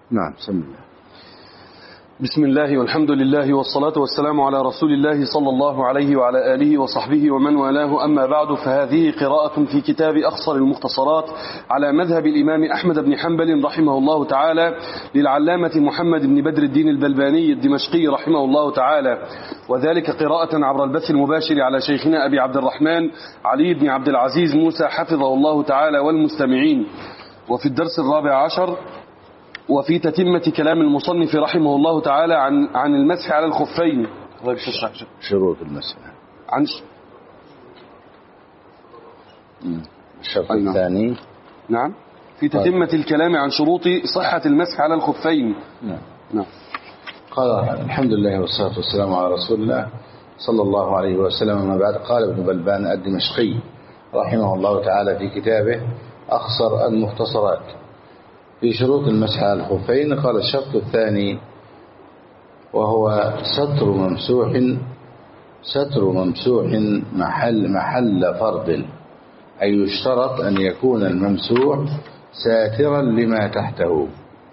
نعم. بسم الله. بسم الله والحمد لله والصلاة والسلام على رسول الله صلى الله عليه وعلى آله وصحبه ومن والاه. أما بعد، فهذه قراءة في كتاب أخصر المختصرات على مذهب الإمام أحمد بن حنبل رحمه الله تعالى للعلامة محمد بن بدر الدين البلباني الدمشقي رحمه الله تعالى، وذلك قراءة عبر البث المباشر على شيخنا أبي عبد الرحمن علي بن عبد العزيز موسى حفظه الله تعالى والمستمعين. وفي الدرس 14 وفي تتمة كلام المصنف رحمه الله تعالى عن المسح على الخفين. شروط المسح عن الشرط الثاني. نعم، في تتمة الكلام عن شروط صحة المسح على الخفين. نعم. قال الحمد لله والصلاة والسلام على رسول الله صلى الله عليه وسلم. ما بعد، قال ابن بلبان الدمشقي رحمه الله تعالى في كتابه أخصر المختصرات في شروط المسح على الخفين، قال الشرط الثاني وهو ستر ممسوح محل فرض، أي يشترط أن يكون الممسوح ساترا لما تحته.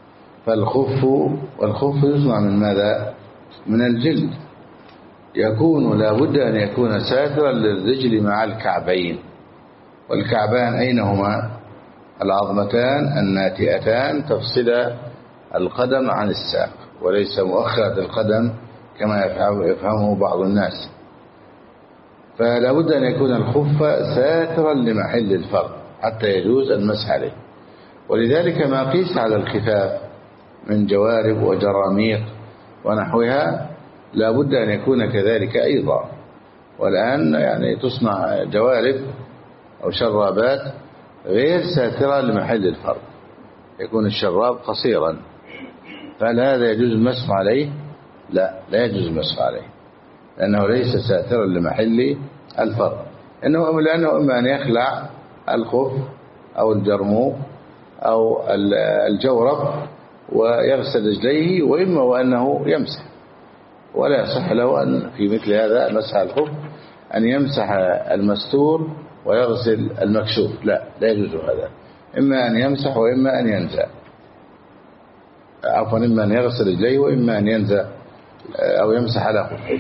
والخف يصنع من ماذا؟ من الجلد، يكون لابد أن يكون ساترا للرجل مع الكعبين. والكعبان أينهما؟ العظمتان الناتئتان تفصل القدم عن الساق، وليس مؤخرة القدم كما يفهمه بعض الناس. فلا بد أن يكون الخف ساترا لمحل الفرض حتى يجوز المسح عليه. ولذلك ما قيس على الخفاف من جوارب وجراميق ونحوها لا بد أن يكون كذلك أيضا. والآن يعني تصنع جوارب أو شرابات غير ساترة لمحل الفرض، يكون الشراب قصيرا، فهل هذا يجوز المسح عليه؟ لا يجوز المسح عليه، لأنه ليس ساترا لمحل الفرض. لأنه إما أن يخلع الخف أو الجرموق أو الجورب ويغسل رجليه، وإما وأنه يمسح. ولا يصح له أن في مثل هذا مسح الخف أن يمسح المستور ويغسل المكشوف، لا يجوز هذا. إما أن يمسح وإما أن ينزع، إما أن يغسل رجليه وإما أن ينزع أو يمسح على خفيه.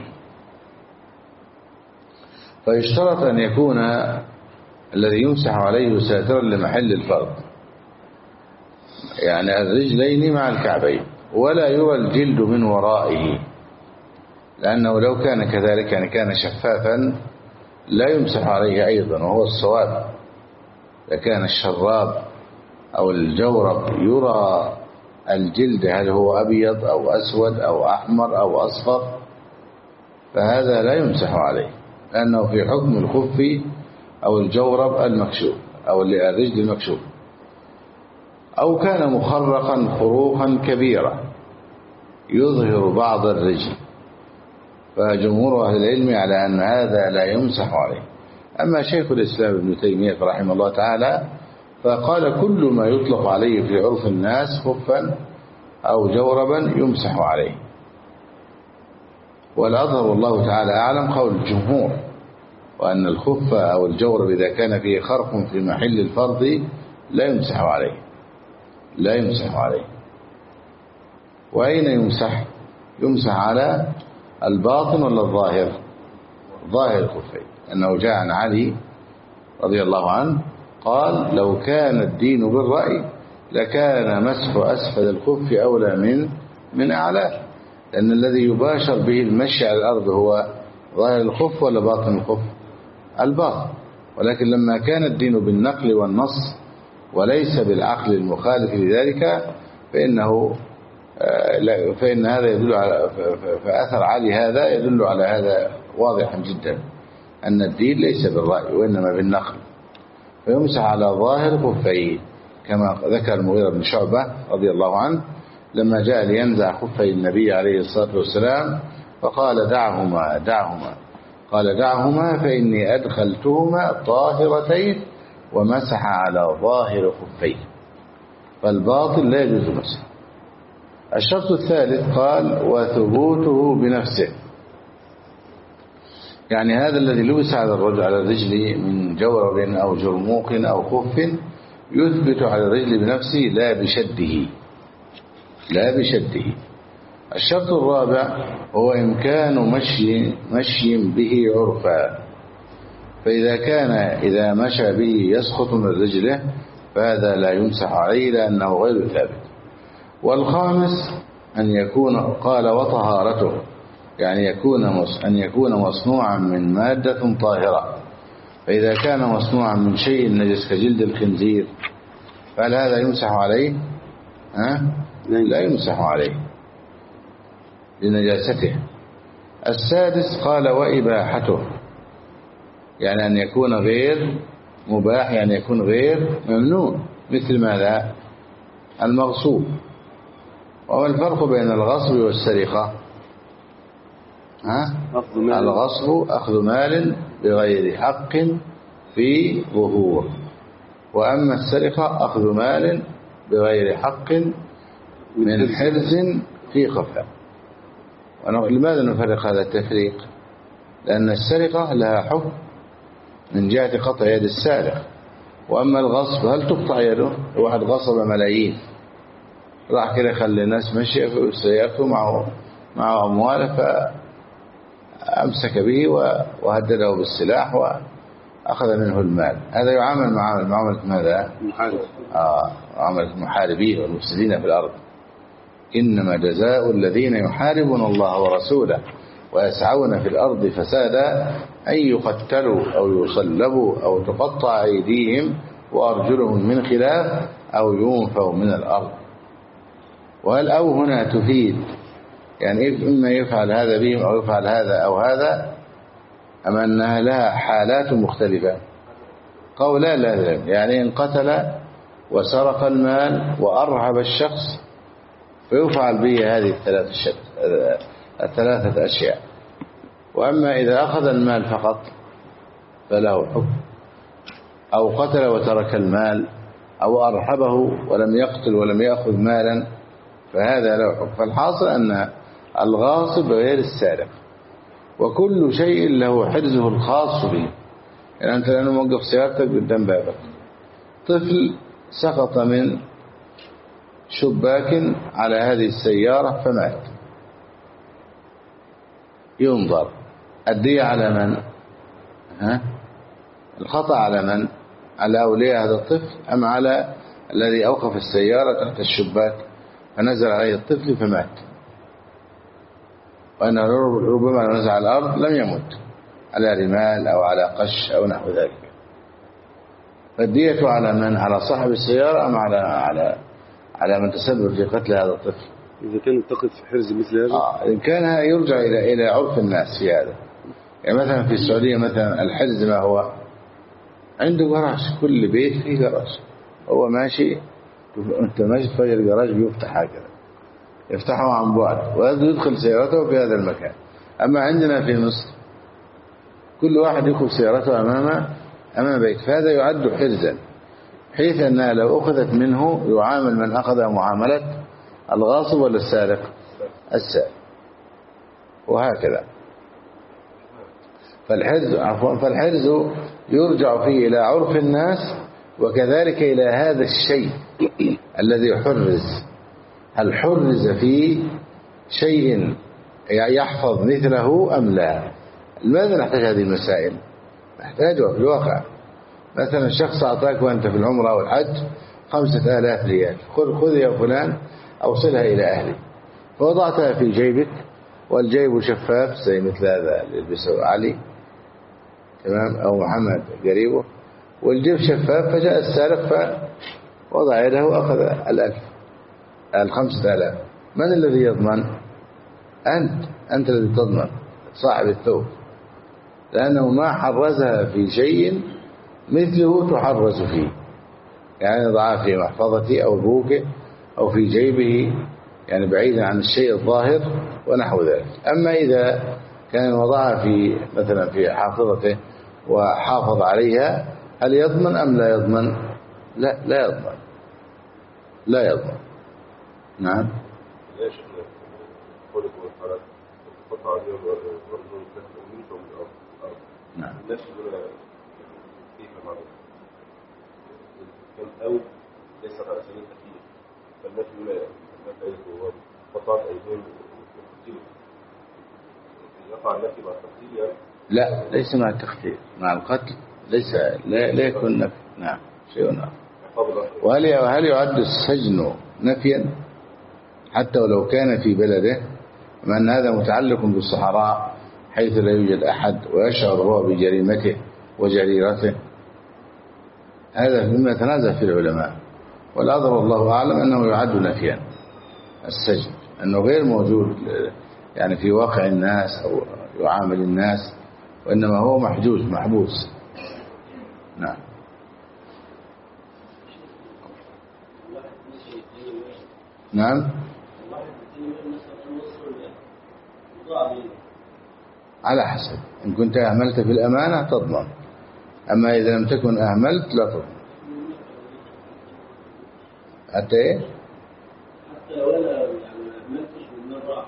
فيشترط أن يكون الذي يمسح عليه ساترا لمحل الفرض، يعني الرجلين مع الكعبين، ولا يرى الجلد من ورائه، لأنه لو كان كذلك يعني كان شفافا لا يمسح عليه أيضا، وهو الصواب. إذا كان الشراب أو الجورب يرى الجلد هل هو أبيض أو أسود أو أحمر أو أصفر، فهذا لا يمسح عليه، لأنه في حكم الخف أو الجورب المكشوف أو الرجل المكشوف. أو كان مخرقا خروقا كبيرا يظهر بعض الرجل، فجمهور أهل العلم على أن هذا لا يمسح عليه. أما شيخ الإسلام ابن تيمية رحمه الله تعالى فقال كل ما يطلق عليه في عرف الناس خفا أو جوربا يمسح عليه. والأظهر والله تعالى أعلم قول الجمهور، وأن الخف أو الجورب إذا كان فيه خرق في محل الفرض لا يمسح عليه. وأين يمسح؟ يمسح على الباطن ولا الظاهر؟ ظاهر الخفين، أنه جاء عن علي رضي الله عنه قال لو كان الدين بالرأي لكان مسح أسفل الخف أولى من أعلاه، لأن الذي يباشر به المشي على الأرض هو ظاهر الخف ولا باطن الخف؟ الباطن. ولكن لما كان الدين بالنقل والنص وليس بالعقل المخالف لذلك فإن هذا يدل على فأثر علي هذا يدل على هذا واضحا جدا، أن الدين ليس بالرأي وإنما بالنقل. فيمسح على ظاهر خفيه، كما ذكر المغيرة بن شعبة رضي الله عنه لما جاء لينزع خفي النبي عليه الصلاة والسلام فقال دعهما قال دعهما فإني أدخلتهما طاهرتين، ومسح على ظاهر خفيه، فالباطل لا يجوز مسح. الشرط الثالث قال وثبوته بنفسه، يعني هذا الذي لبس على الرجل من جورب أو جرموق أو خف يثبت على الرجل بنفسه لا بشده، لا بشده. الشرط الرابع هو إمكان مشي به عرفا، فإذا كان إذا مشى به يسقط من رجله فهذا لا يمسح عليه لأنه غير ثابت. والخامس أن يكون قال وطهارته، يعني أن يكون مصنوعا من مادة طاهرة، فإذا كان مصنوعا من شيء نجس كجلد الخنزير فهل هذا يمسح عليه؟ لا يمسح عليه لنجاسته. السادس قال وإباحته، يعني أن يكون غير مباح، يعني يكون غير ممنوع، مثل ماذا؟ المغصوب. وما الفرق بين الغصب والسرقة؟ الغصب أخذ مال بغير حق في ظهور، وأما السرقة أخذ مال بغير حق من حرز في خفاء. لماذا نفرق هذا التفريق؟ لأن السرقة لها حكم من جهة قطع يد السارق، وأما الغصب هل تقطع يده؟ واحد غصب ملايين، راح كده خلي الناس مشي في سيارته معه أمواله فأمسك به وهدده بالسلاح وأخذ منه المال، هذا يعامل معاملة ماذا؟ معاملة المحاربين والمفسدين في الأرض. إنما جزاء الذين يحاربون الله ورسوله ويسعون في الأرض فسادا أن يقتلوا أو يصلبوا أو تقطع أيديهم وأرجلهم من خلاف أو ينفوا من الأرض. وهل أو هنا تفيد يعني إما يفعل هذا بهم أو يفعل هذا أو هذا، أم أنها لها حالات مختلفة؟ قولا لا، يعني إن قتل وسرق المال وأرهب الشخص فيفعل به هذه الثلاثة أشياء. وأما إذا أخذ المال فقط فله حكم، أو قتل وترك المال، أو أرهبه ولم يقتل ولم يأخذ مالا فهذا له حكم. فالحاصل أن الغاصب غير السارق، وكل شيء له حرزه الخاص به. يعني أنت الآن موقف سيارتك قدام بابك، طفل سقط من شباك على هذه السيارة فمات، ينظر الدية على من؟ الخطأ على من؟ على أولياء هذا الطفل أم على الذي أوقف السيارة تحت الشباك فنزل عليه الطفل فمات؟ وأنه ربما لو نزل على الأرض لم يمت على رمال أو على قش أو نحو ذلك. فالدية على من؟ على صاحب السيارة أم على من تسبب في قتل هذا الطفل؟ إذا كان ينتقد في حرز مثل هذا إن كان يرجع إلى عرف الناس في هذا. يعني مثلا في السعودية مثلا الحرز ما هو؟ عنده جراج، كل بيت فيه جراج، هو ماشي أنت ماشي تفجر الجراج بيفتح هكذا، يفتحه عن بعد ويدخل سيارته في هذا المكان. أما عندنا في مصر كل واحد يدخل سيارته أمام بيت، فهذا يعد حرزا، حيث أنها لو أخذت منه يعامل من أخذ معاملة الغاصب ولا السارق؟ السارق. وهكذا. فالحرز يرجع فيه إلى عرف الناس، وكذلك إلى هذا الشيء الذي حرز، هل حرز فيه شيء يحفظ مثله أم لا؟ لماذا نحتاج هذه المسائل؟ نحتاجها في الواقع. مثلا الشخص أعطاك وأنت في العمرة أو الحج 5000 ريال، خذ يا فلان أوصلها إلى أهلي، فوضعتها في جيبك والجيب شفاف زي مثل هذا اللي يلبسه علي تمام أو محمد قريبه، والجيب شفاف، فجاء السارق فوضع يده وأخذ 5000. من الذي يضمن؟ أنت الذي تضمن، صاحب الثوب، لأنه ما حرزها في شيء مثله تحرز فيه، يعني ضعها في محفظته أو بوكه أو في جيبه، يعني بعيدا عن الشيء الظاهر ونحو ذلك. أما إذا كان وضعها في مثلا في حافظته وحافظ عليها، هل يضمن أم لا يضمن؟ لا يضمن، لا يضمن. نعم. ليش احنا قولك والحالات تقطع عليهم ورجون منكم الأرض؟ نعم. الناس يقولون كيف معروف كان أو ليس على سبيل التكليف، فالناس يقولون قطعت أيديهم وقتلوا يقع النفي مع التقتيل يعني؟ لا، ليس مع التقتيل، مع القتل ليس، لا يكون نفي. نعم، شيء آخر. وهل يعد السجن نفيا حتى ولو كان في بلده، مع أن هذا متعلق بالصحراء حيث لا يوجد أحد ويشعر هو بجريمته وجريرته؟ هذا مما تنازع في العلماء، والأظهر والله أعلم أنه يعد نفيا السجن، أنه غير موجود يعني في واقع الناس أو يعامل الناس، وإنما هو محبوس. نعم. نعم، على حسب، إن كنت أهملت في الأمانة تضمن، أما إذا لم تكن أهملت لا تضمن. حتى إيه؟ حتى ولا يعني أهملتش من مرة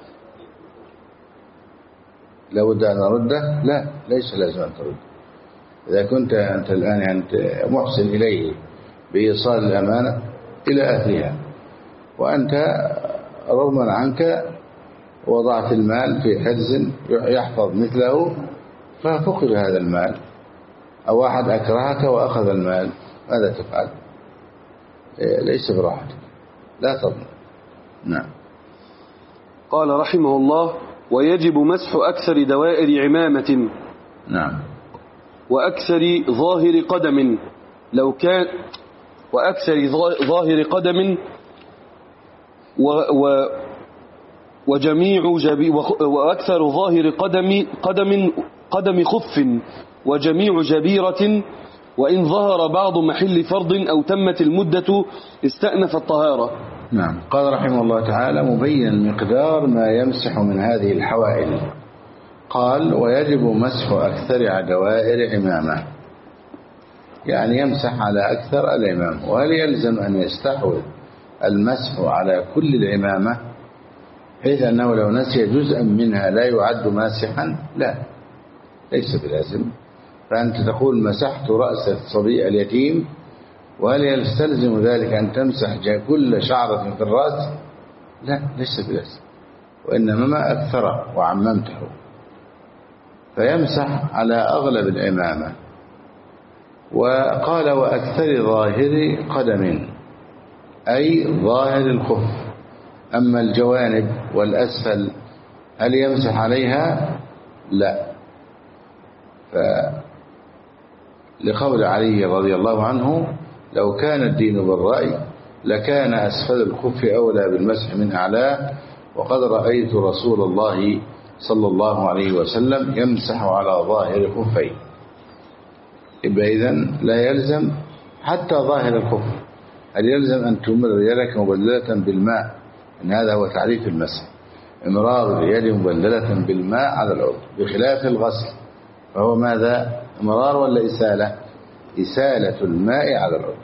لابد أن أرده؟ لا، ليس لازم أن ترد. إذا كنت أنت الآن يعني محسن إليه بإيصال الأمانة إلى أهلها، وأنت رغما عنك وضعت المال في حرز يحفظ مثله ففقد هذا المال، أو أحد أكرهك وأخذ المال، ماذا تفعل؟ ليس براحتك، لا تضمن. نعم. قال رحمه الله: ويجب مسح أكثر دوائر عمامة. نعم. وأكثر ظاهر قدم لو كان، وأكثر ظاهر قدم وجميع وأكثر ظاهر قدم خف وجميع جبيرة، وإن ظهر بعض محل فرض أو تمت المدة استأنف الطهارة. نعم. قال رحمه الله تعالى مبين مقدار ما يمسح من هذه الحوائل، قال: ويجب مسح أكثر دوائر عمامة، يعني يمسح على أكثر العمام. وهل يلزم أن يستحوذ المسح على كل العمامة حيث أنه لو نسي جزءا منها لا يعد ماسحا؟ لا، ليس بلازم. فأنت تقول مسحت رأس الصبي اليتيم، وهل يستلزم ذلك أن تمسح كل شعرة في الرأس؟ لا، ليس بلازم، وإنما ما أكثره وعممته، فيمسح على أغلب العمامة. وقال: وأكثر ظاهر قدم، أي ظاهر الخف. أما الجوانب والأسفل هل يمسح عليها؟ لا. لقول علي رضي الله عنه: لو كان الدين بالرأي لكان أسفل الخف أولى بالمسح من أعلاه، وقد رأيت رسول الله صلى الله عليه وسلم يمسح على ظاهر خفيه. يبقى إذن لا يلزم حتى ظاهر الخف. هل يلزم أن تمر يدك مبللة بالماء؟ إن هذا هو تعريف المسح، إمرار اليد مبللة بالماء على العضو، بخلاف الغسل فهو ماذا؟ إمرار ولا إسالة؟ إسالة الماء على العضو.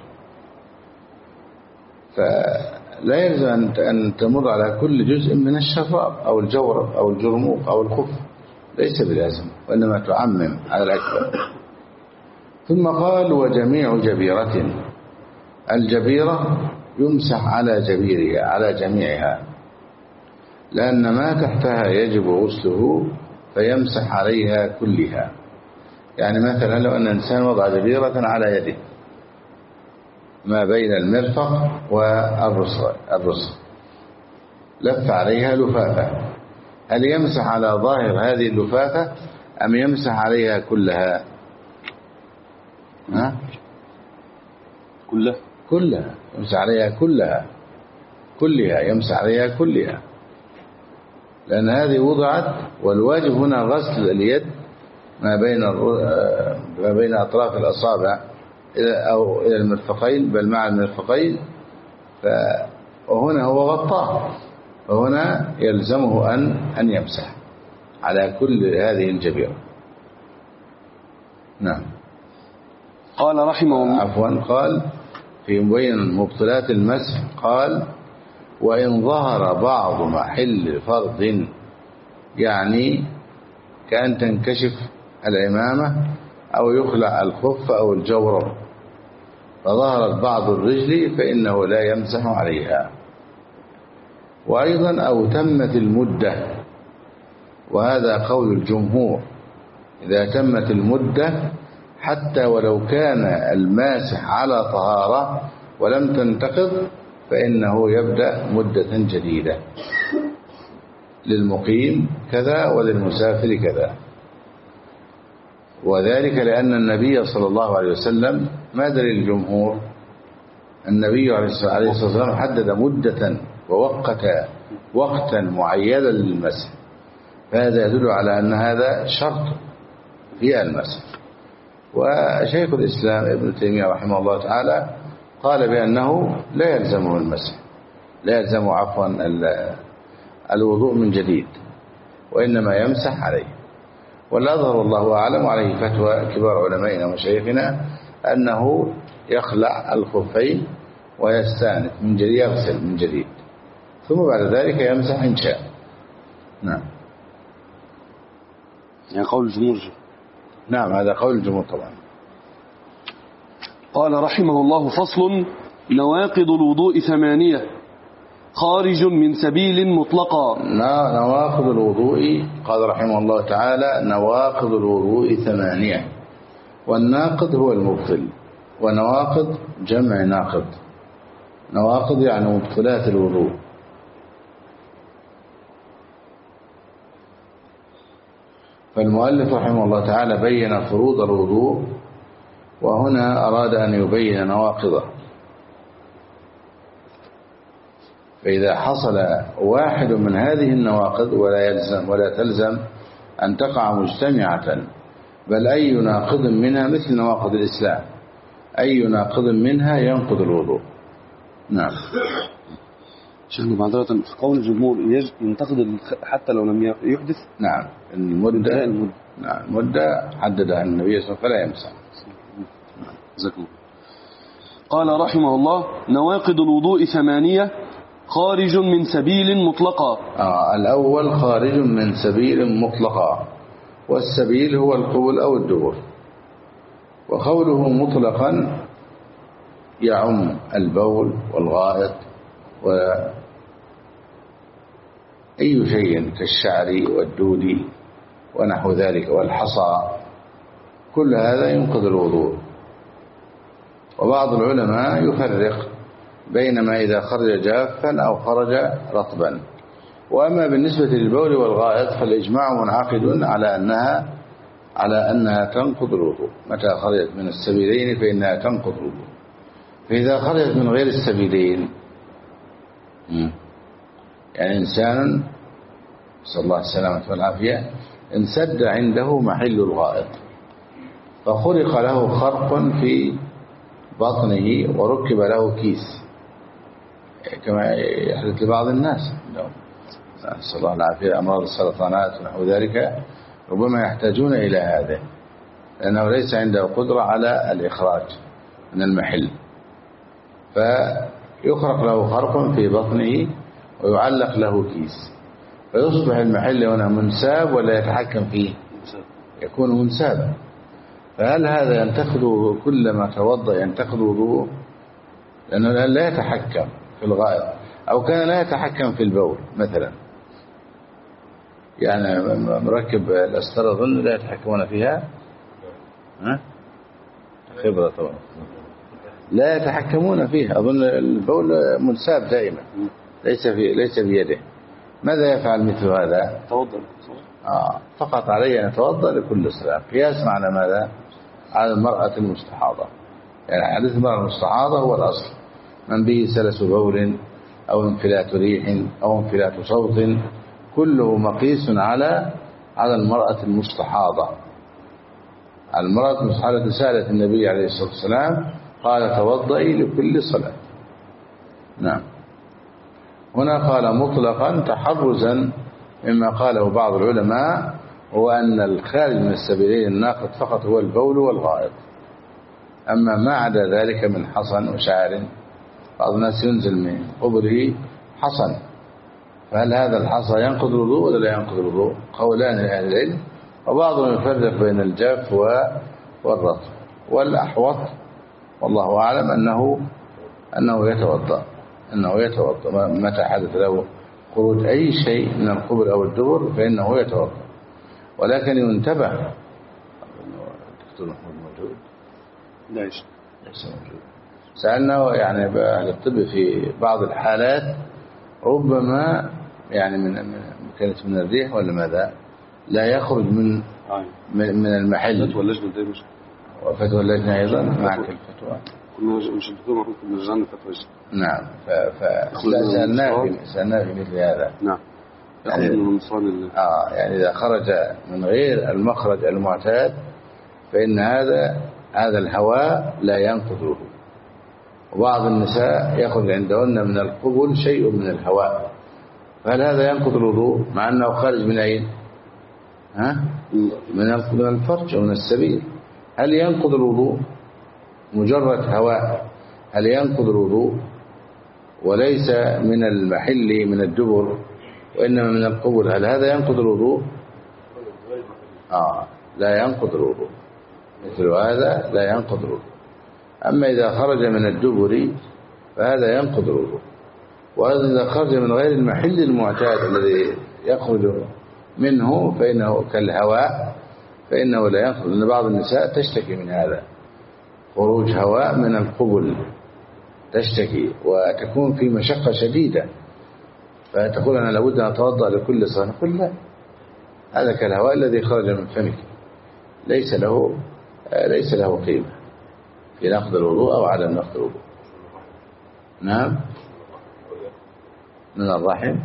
فلا يلزم أن تمر على كل جزء من الشراب أو الجورب أو الجرموق أو الخف، ليس بلازم، وإنما تعمم على الأكبر. ثم قال: وجميع جبيرة، الجبيرة يمسح على جبيرها، على جميعها، لأن ما تحتها يجب غسله فيمسح عليها كلها. يعني مثلا لو أن إنسان وضع جبيرة على يده ما بين المرفق والرسغ، لف عليها لفافة، هل يمسح على ظاهر هذه اللفافة أم يمسح عليها كلها؟ كلها يمسح عليها كلها يمسح عليها كلها، لأن هذه وضعت، والواجب هنا غسل اليد ما بين أطراف الأصابع أو إلى المرفقين، بل مع المرفقين، وهنا هو غطاه، فهنا يلزمه أن يمسح على كل هذه الجبيرة. نعم. قال رحمه الله، عفوا، قال في مبين مبطلات المسح، قال: وإن ظهر بعض محل فرض، يعني كأن تنكشف العمامة أو يخلع الخف أو الجورب فظهرت بعض الرجل فإنه لا يمسح عليها. وأيضا أو تمت المدة، وهذا قول الجمهور، إذا تمت المدة حتى ولو كان الماسح على طهارة ولم تنتقض فإنه يبدأ مدة جديدة، للمقيم كذا وللمسافر كذا. وذلك لأن النبي صلى الله عليه وسلم، ما دليل الجمهور؟ النبي عليه الصلاة والسلام حدد مدة ووقتا معينا للمسح، فهذا يدل على أن هذا شرط في المسح. وشيخ الإسلام ابن تيمية رحمه الله تعالى قال بأنه لا يلزمه المسح، لا يلزمه عفوا الوضوء من جديد، وإنما يمسح عليه. والأظهر والله أعلم عليه فتوى كبار علمائنا ومشايخنا أنه يخلع الخفين ويستأنف من جديد، يغسل من جديد، ثم بعد ذلك يمسح إن شاء. نعم. يعني قول الجمهور. نعم هذا قول الجمهور طبعا. قال رحمه الله: فصل: نواقض الوضوء 8 خارج من سبيل مطلقا. نواقض الوضوء، قال رحمه الله تعالى: نواقض الوضوء 8، والناقض هو المبطل، ونواقض جمع ناقض. نواقض يعني مبطلات الوضوء. فالمؤلف رحمه الله تعالى بين فروض الوضوء، وهنا أراد أن يبين نواقضه. فإذا حصل واحد من هذه النواقض، ولا تلزم أن تقع مجتمعة، بل أي ناقض منها مثل نواقض الإسلام، أي ناقض منها ينقض الوضوء. نعم. شيخنا معذرة، في قول الجمهور ينتقد حتى لو لم يحدث. نعم. المدة. نعم المدة حددها النبي صلى الله عليه وسلم فلا يمسح. جزاكم. قال رحمه الله: نواقض الوضوء 8 خارج من سبيل مطلقا. الأول خارج من سبيل مطلقا، والسبيل هو القبول أو الدبر. وقوله مطلقا يعم البول والغائط وأي شيء كالشعر والدود ونحو ذلك والحصى، كل هذا ينقض الوضوء. وبعض العلماء يفرق بين ما إذا خرج جافا أو خرج رطبا. وأما بالنسبة للبول والغائط فالإجماع منعقد على أنها تنقض الوضوء. متى خرجت من السبيلين فإنها تنقض الوضوء. فإذا خرجت من غير السبيلين، يعني إنسان صلى الله السلامة والعافية انسد عنده محل الغائط، فخرق له خرق في بطنه وركب له كيس، كما يحدث لبعض الناس صلى الله العافية، أمراض السرطانات ونحو ذلك، ربما يحتاجون إلى هذا لأنه ليس عنده قدرة على الإخراج من المحل، فيخرق له خرق في بطنه ويعلق له كيس، فيصبح المحل هنا منساب ولا يتحكم فيه؟ يكون منسابا. فهل هذا ينتقد كلما توضأ ينتقد وضوءه؟ لأنه لا يتحكم في الغائط، أو كان لا يتحكم في البول مثلا، يعني مركب الأستر أظن لا يتحكمون فيها، خبرة طبعا، لا يتحكمون فيها، أظن البول منساب دائما ليس بيده. ماذا يفعل مثل هذا؟ توضأ. فقط عليه أن يتوضأ لكل صلاة. قياس على ماذا؟ على المرأة المستحاضة. يعني حديث المرأة المستحاضة هو الأصل، من به سلس بول أو انفلات ريح أو انفلات صوت، كله مقيس على المرأة المستحاضة. المرأة المستحاضة سألت النبي عليه الصلاة والسلام قال: توضئي لكل صلاة. نعم. هنا قال مطلقا تحرزا مما قاله بعض العلماء، هو أن الخارج من السبيلين الناقض فقط هو البول والغائط، أما ما عدا ذلك من حصن وشعر، بعض الناس ينزل من قبره حصن، فهل هذا الحصى ينقض الوضوء ولا لا ينقض الوضوء؟ قولان لأهل العلم، وبعضهم يفرق بين الجاف والرطب، والأحوط والله أعلم أنه يتوضأ متى حدث له خروج أي شيء من القبل أو الدبر فإنه يتوقف، ولكن ينتبه. الدكتور محمود موجود؟ ليس موجود. سألنا يعني أهل الطب في بعض الحالات ربما يعني كانت من الريح ولا ماذا لا يخرج من المحل. فتوى اللجنة ده مش وفتوى اللجنة أيضا معك الفتوى. كنا مش الدكتور محمود كنا رجعنا فتوى. نعم. سألناه في مثل هذا. نعم. يعني يعني إذا خرج من غير المخرج المعتاد فإن هذا الهواء لا ينقض الوضوء. وبعض النساء يخرج عندهن من القبل شيء من الهواء، فهل هذا ينقض الوضوء مع أنه خارج من أين؟ من الفرج أو من السبيل؟ هل ينقض الوضوء مجرد هواء؟ هل ينقض الوضوء وليس من المحل من الدبر وإنما من القبل؟ هل هذا ينقض الوضوء؟ لا ينقض الوضوء. مثل هذا لا ينقض الوضوء. أما إذا خرج من الدبر فهذا ينقض الوضوء. وإذا خرج من غير المحل المعتاد الذي يخرج منه فإنه كالهواء فإنه لا ينقض، لأن بعض النساء تشتكي من هذا، خروج هواء من القبل تشتكي وتكون في مشقة شديدة، فتقول أنا لابد أن أتوضأ لكل صلاة. نقول لا، هذا كالهواء الذي خرج من فمك، ليس له قيمة في نقض الوضوء أو عدم نقض الوضوء. نعم. من الرحم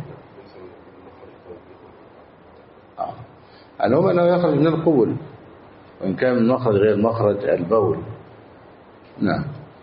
المهم أنه يخرج من القبل وإن كان من مخرج غير مخرج البول. نعم.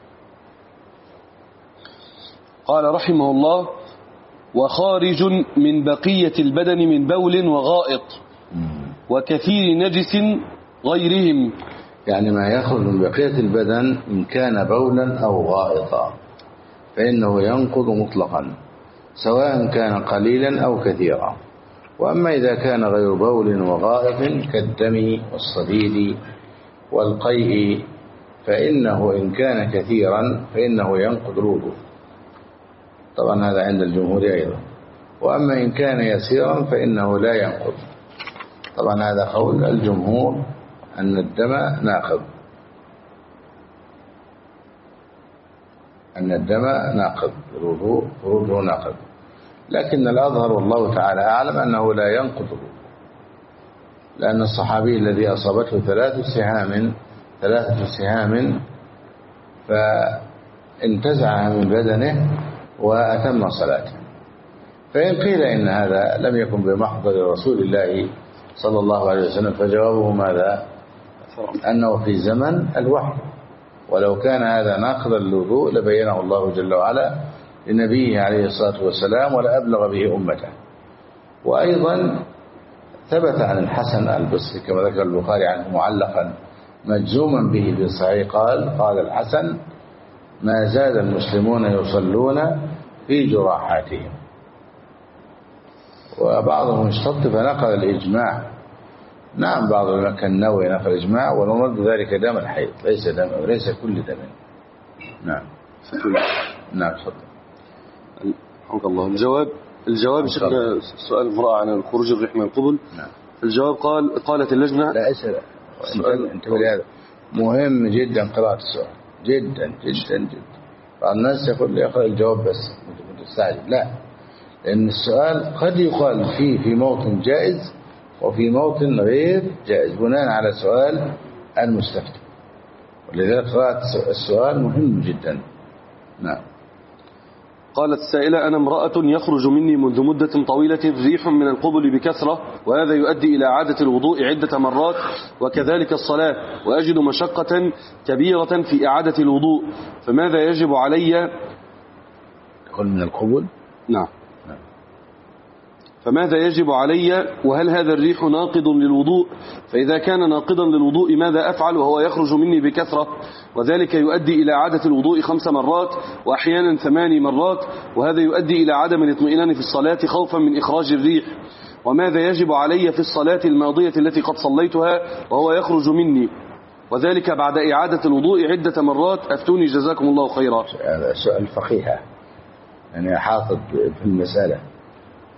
قال رحمه الله: وخارج من بقية البدن من بول وغائط وكثير نجس غيرهم، يعني ما يخرج من بقية البدن إن كان بولا أو غائطا فإنه ينقض مطلقا سواء كان قليلا أو كثيرا. وأما إذا كان غير بول وغائط كالدم والصديد والقيء فإنه إن كان كثيرا فإنه ينقض الوضوء. طبعا هذا عند الجمهور أيضا. وأما إن كان يسيرا فإنه لا ينقض. طبعا هذا قول الجمهور أن الدم ناقض، الوضوء خروجه ناقض. لكن الأظهر والله تعالى أعلم أنه لا ينقض الوضوء، لأن الصحابي الذي أصابته 3 سهام فانتزعها من بدنه وأتم صلاته. فإن قيل إن هذا لم يكن بمحضر رسول الله صلى الله عليه وسلم فجوابه ماذا؟ أنه في زمن الوحي، ولو كان هذا ناقضا للوضوء لبينه الله جل وعلا لنبيه عليه الصلاة والسلام ولأبلغ به أمته. وأيضا ثبت عن الحسن البصري كما ذكر البخاري عنه معلقا مجزوما به في الصحيح قال الحسن: ما زاد المسلمون يصلون في جراحاتهم. وبعضهم اشتط فنقل الإجماع. نعم، بعض العلماء كالنووي نقل الإجماع ونرد ذلك دم الحيض ليس كل دم. نعم. تفضل. حمد الله. الجواب سؤال المرأة عن خروج الريح من القبل. نعم. الجواب قالت اللجنة. لا أسأل انتبه لهذا مهم جدا، قراءة السؤال جدا جدا جدا. بعض الناس يقرأ الجواب بس متستعجل. لا، لأن السؤال قد يقال فيه في موطن جائز وفي موطن غير جائز بناء على سؤال المستفتي، ولذلك قراءة السؤال مهم جدا. نعم. قالت السائلة: أنا امرأة يخرج مني منذ مدة طويلة ريح من القبل بكثرة، وهذا يؤدي إلى إعادة الوضوء عدة مرات وكذلك الصلاة، وأجد مشقة كبيرة في إعادة الوضوء، فماذا يجب علي؟ يقول من القبل. نعم. فماذا يجب علي؟ وهل هذا الريح ناقض للوضوء؟ فإذا كان ناقضا للوضوء ماذا أفعل وهو يخرج مني بكثرة؟ وذلك يؤدي إلى إعادة الوضوء 5 مرات وأحيانا 8 مرات، وهذا يؤدي إلى عدم الاطمئنان في الصلاة خوفا من إخراج الريح. وماذا يجب علي في الصلاة الماضية التي قد صليتها وهو يخرج مني، وذلك بعد إعادة الوضوء عدة مرات؟ أفتوني جزاكم الله خيرا. هذا سؤال فقيه، يعني حاطط في المسألة.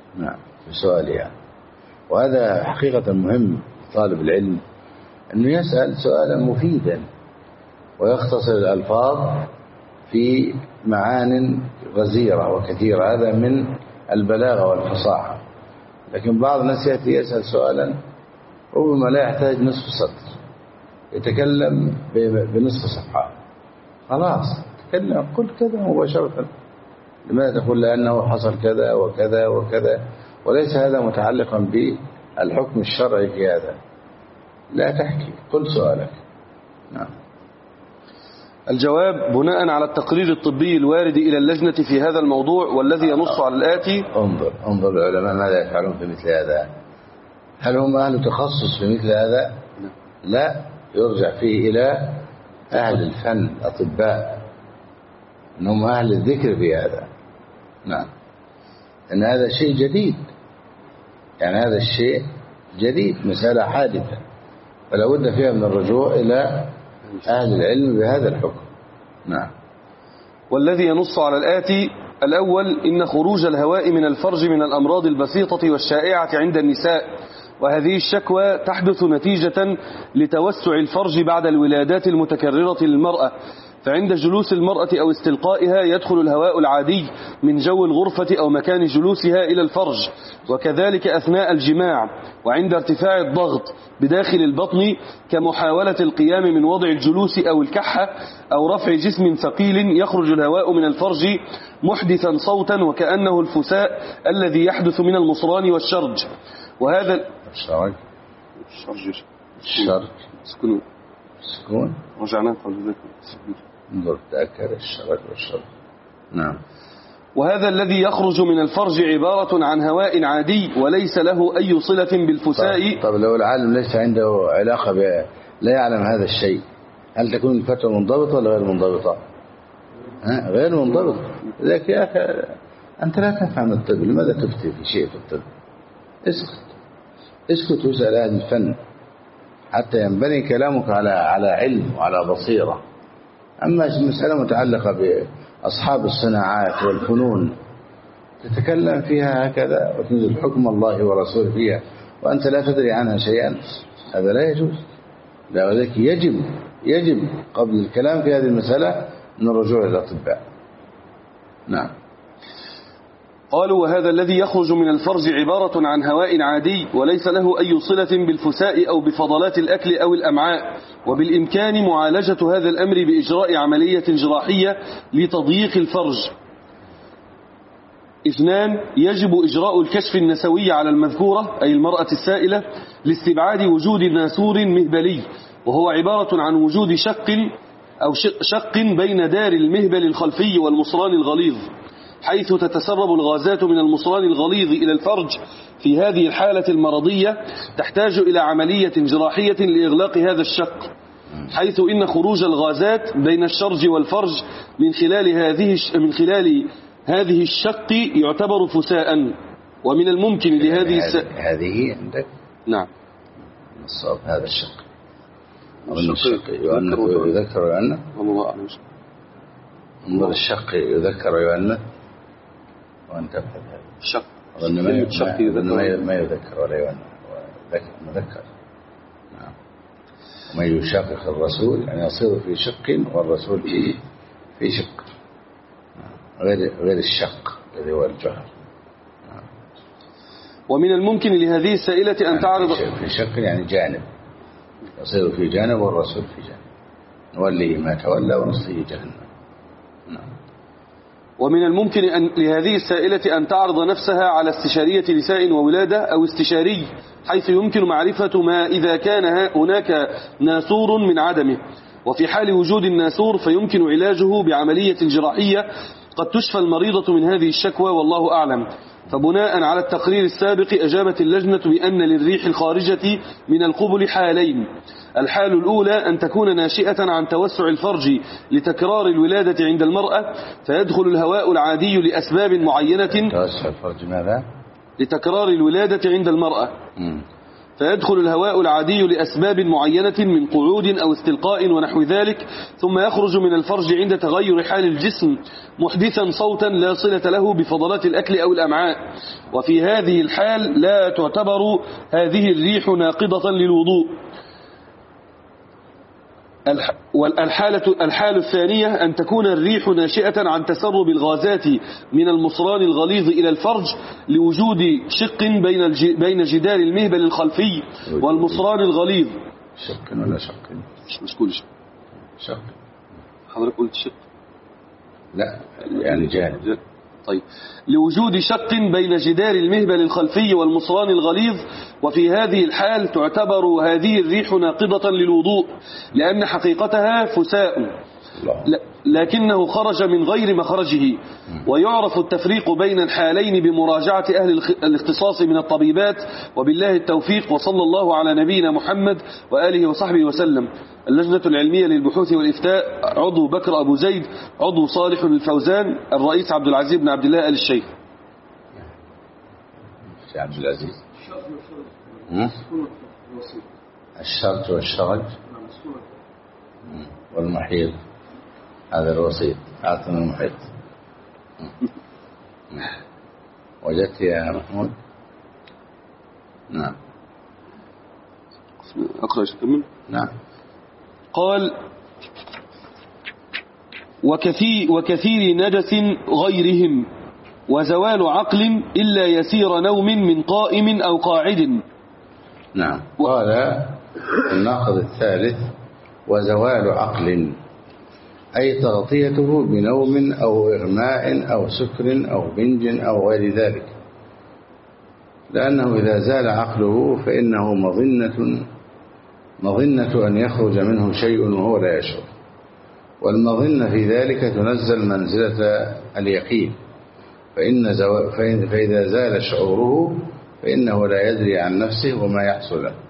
نعم في سؤالي يعني. وهذا حقيقة مهم طالب العلم أنه يسأل سؤالا مفيدا ويختصر الألفاظ في معان غزيرة وكثيرة، هذا من البلاغة والفصاحة. لكن بعض الناس يأتي يسأل سؤالا ربما لا يحتاج نصف سطر، يتكلم بنصف صفحة، خلاص تكلم قل كذا مباشرة. لماذا تقول لأنه حصل كذا وكذا وكذا، وليس هذا متعلقا بالحكم الشرعي في هذا. لا تحكي، قل سؤالك. نعم. الجواب: بناء على التقرير الطبي الوارد إلى اللجنة في هذا الموضوع والذي ينص على الآتي. انظر العلماء ماذا يفعلون في مثل هذا. هل هم أهل تخصص في مثل هذا؟ لا، يرجع فيه إلى أهل الفن الأطباء، أنهم أهل الذكر في هذا. نعم. أن هذا شيء جديد، يعني هذا الشيء جديد، مسألة حادثة، فلا بد فيها من الرجوع إلى أهل العلم بهذا الحكم. نعم. والذي ينص على الآتي: الأول، إن خروج الهواء من الفرج من الأمراض البسيطة والشائعة عند النساء، وهذه الشكوى تحدث نتيجة لتوسع الفرج بعد الولادات المتكررة للمرأة، فعند جلوس المرأة أو استلقائها يدخل الهواء العادي من جو الغرفة أو مكان جلوسها إلى الفرج، وكذلك أثناء الجماع، وعند ارتفاع الضغط بداخل البطن كمحاولة القيام من وضع الجلوس أو الكحة أو رفع جسم ثقيل، يخرج الهواء من الفرج محدثا صوتا وكأنه الفساء الذي يحدث من المصران والشرج. وهذا الشرج سكون رجعناه قبل ذلك. انظر تأكد الشرج والشرج. نعم. وهذا الذي يخرج من الفرج عبارة عن هواء عادي وليس له أي صلة بالفساء. طب لو العالم ليس عنده علاقة لا يعلم هذا الشيء، هل تكون الفتوى منضبطة ولا غير منضبطة؟ غير منضبطة. لذلك يا أخي أنت لا تفهم الطب، لماذا تفتي في شيء في الطب؟ اسكت واسأل أهل الفن حتى ينبني كلامك على علم وعلى بصيرة. أما مسألة متعلقة بأصحاب الصناعات والفنون تتكلم فيها هكذا وتنزل حكم الله ورسوله فيها وأنت لا تدري عنها شيئا، هذا لا يجوز. لذلك يجب قبل الكلام في هذه المسألة من الرجوع إلى الأطباء. نعم. قالوا: وهذا الذي يخرج من الفرج عبارة عن هواء عادي وليس له أي صلة بالفساء أو بفضلات الأكل أو الأمعاء، وبالإمكان معالجة هذا الأمر بإجراء عملية جراحية لتضييق الفرج. اثنان، يجب إجراء الكشف النسوي على المذكورة أي المرأة السائلة لاستبعاد وجود ناسور مهبلي، وهو عبارة عن وجود شق بين دار المهبل الخلفي والمصران الغليظ، حيث تتسرب الغازات من المصران الغليظ إلى الفرج. في هذه الحالة المرضية تحتاج إلى عملية جراحية لإغلاق هذا الشق، حيث إن خروج الغازات بين الشرج والفرج من خلال هذه الشق يعتبر فساء. ومن الممكن لهذه هذه عندك؟ نعم. الصواب هذا الشق. الشق يذكر ويؤنث. والله أعلم. انظر الشق يذكر ويؤنث وأنت تبحث هذا الشق. ما يذكر ولا يؤنث، مذكر. نعم. ومن يشاقق الرسول يعني يصير في شق والرسول في شق، غير الشق الذي هو الجهر. ومن الممكن لهذه السائلة أن تعرض في شق يعني جانب، يصير في جانب والرسول في جانب، نوليه ما تولى ونصيه جهنم. ومن الممكن لهذه السائلة أن تعرض نفسها على استشارية نساء وولادة أو استشاري، حيث يمكن معرفة ما إذا كان هناك ناسور من عدمه، وفي حال وجود الناسور فيمكن علاجه بعملية جراحية قد تشفى المريضة من هذه الشكوى، والله أعلم. فبناء على التقرير السابق أجابت اللجنة بأن للريح الخارجة من القبل حالين: الحال الأولى أن تكون ناشئة عن توسع الفرج لتكرار الولادة عند المرأة، فيدخل الهواء العادي لأسباب معينة. توسع الفرج ماذا؟ لتكرار الولادة عند المرأة، فيدخل الهواء العادي لأسباب معينة من قعود أو استلقاء ونحو ذلك، ثم يخرج من الفرج عند تغير حال الجسم محدثا صوتا لا صلة له بفضلات الأكل أو الأمعاء. وفي هذه الحال لا تعتبر هذه الريح ناقضة للوضوء. الحالة الثانية أن تكون الريح ناشئة عن تسرب الغازات من المصران الغليظ إلى الفرج لوجود شق بين جدار المهبل الخلفي والمصران الغليظ. شق ولا شق؟ مش كل شق. شق. حضرتك قلت شق؟ لا يعني جانب. طيب، لوجود شق بين جدار المهبل الخلفي والمصران الغليظ. وفي هذه الحال تعتبر هذه الريح ناقضة للوضوء، لأن حقيقتها فساء لكنه خرج من غير مخرجه. ويعرف التفريق بين الحالين بمراجعة أهل الاختصاص من الطبيبات، وبالله التوفيق، وصلى الله على نبينا محمد وآله وصحبه وسلم. اللجنة العلمية للبحوث والإفتاء، عضو بكر أبو زيد، عضو صالح الفوزان، الرئيس عبد العزيز بن عبد الله آل الشيخ. عبد العزيز. الشرط والشرج والمحيط، هذا الوسيط. أعطنا المحيط. وجدت يا محمود؟ نعم. أقرأ شكرا. نعم. قال: وكثير نجس غيرهم، وزوال عقل إلا يسير نوم من قائم أو قاعد. نعم. قال الناقض الثالث: وزوال عقل، أي تغطيته بنوم أو إغماء أو سكر أو بنج أو غير ذلك، لأنه إذا زال عقله فإنه مظنة أن يخرج منه شيء وهو لا يشعر، والمظنة في ذلك تنزل منزلة اليقين، فإذا زال شعوره فإنه لا يدري عن نفسه وما يحصل له.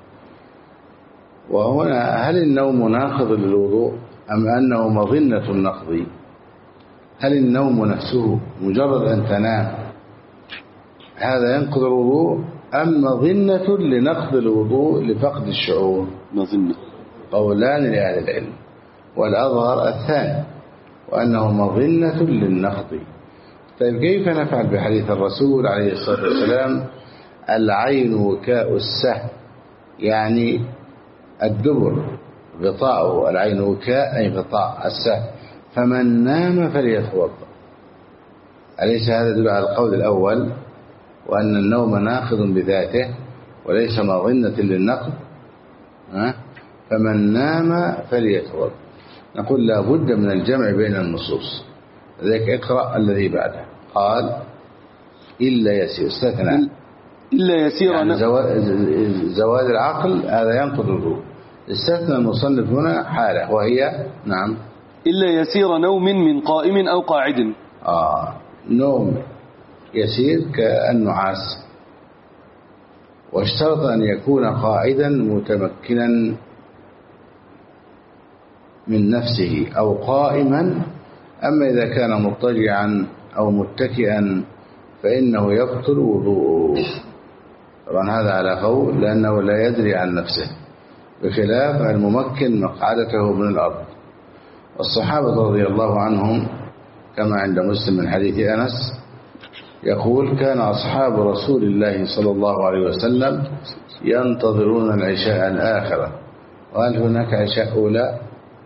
وهنا هل النوم ناقض للوضوء أم أنه مظنة النقض؟ هل النوم نفسه مجرد أن تنام هذا ينقض الوضوء، أم مظنة لنقض الوضوء لفقد الشعور؟ مظنة. قولان لأهل العلم، والأظهر الثاني، وأنه مظنة للنقض. طيب كيف نفعل بحديث الرسول عليه الصلاة والسلام: العين وكاء السهم، يعني الدبر غطاءه، العين وكاء أي غطاء السهم، فمن نام فليتوضأ. أليس هذا يدل على القول الأول، وأن النوم ناقض بذاته وليس مظنة للنقض؟ فمن نام فليتوضأ. نقول لا بد من الجمع بين النصوص، لذلك اقرأ الذي بعده. قال: إلا يسير، استثنى إلا يسير، يعني زوال العقل هذا ينقض الوضوء. استثنى المصنف هنا حالة وهي نعم إلا يسير نوم من قائم أو قاعد. نوم يسير كالنعاس، واشترط أن يكون قاعدا متمكنا من نفسه أو قائما. أما إذا كان مضطجعا أو متكئا فإنه يبطل وضوءه. طبعا هذا على قول، لأنه لا يدري عن نفسه، بخلاف الممكن مقعدته من الأرض. والصحابة رضي الله عنهم كما عند مسلم من حديث أنس يقول: كان أصحاب رسول الله صلى الله عليه وسلم ينتظرون العشاء الآخرة. وهل هناك عشاء أولى؟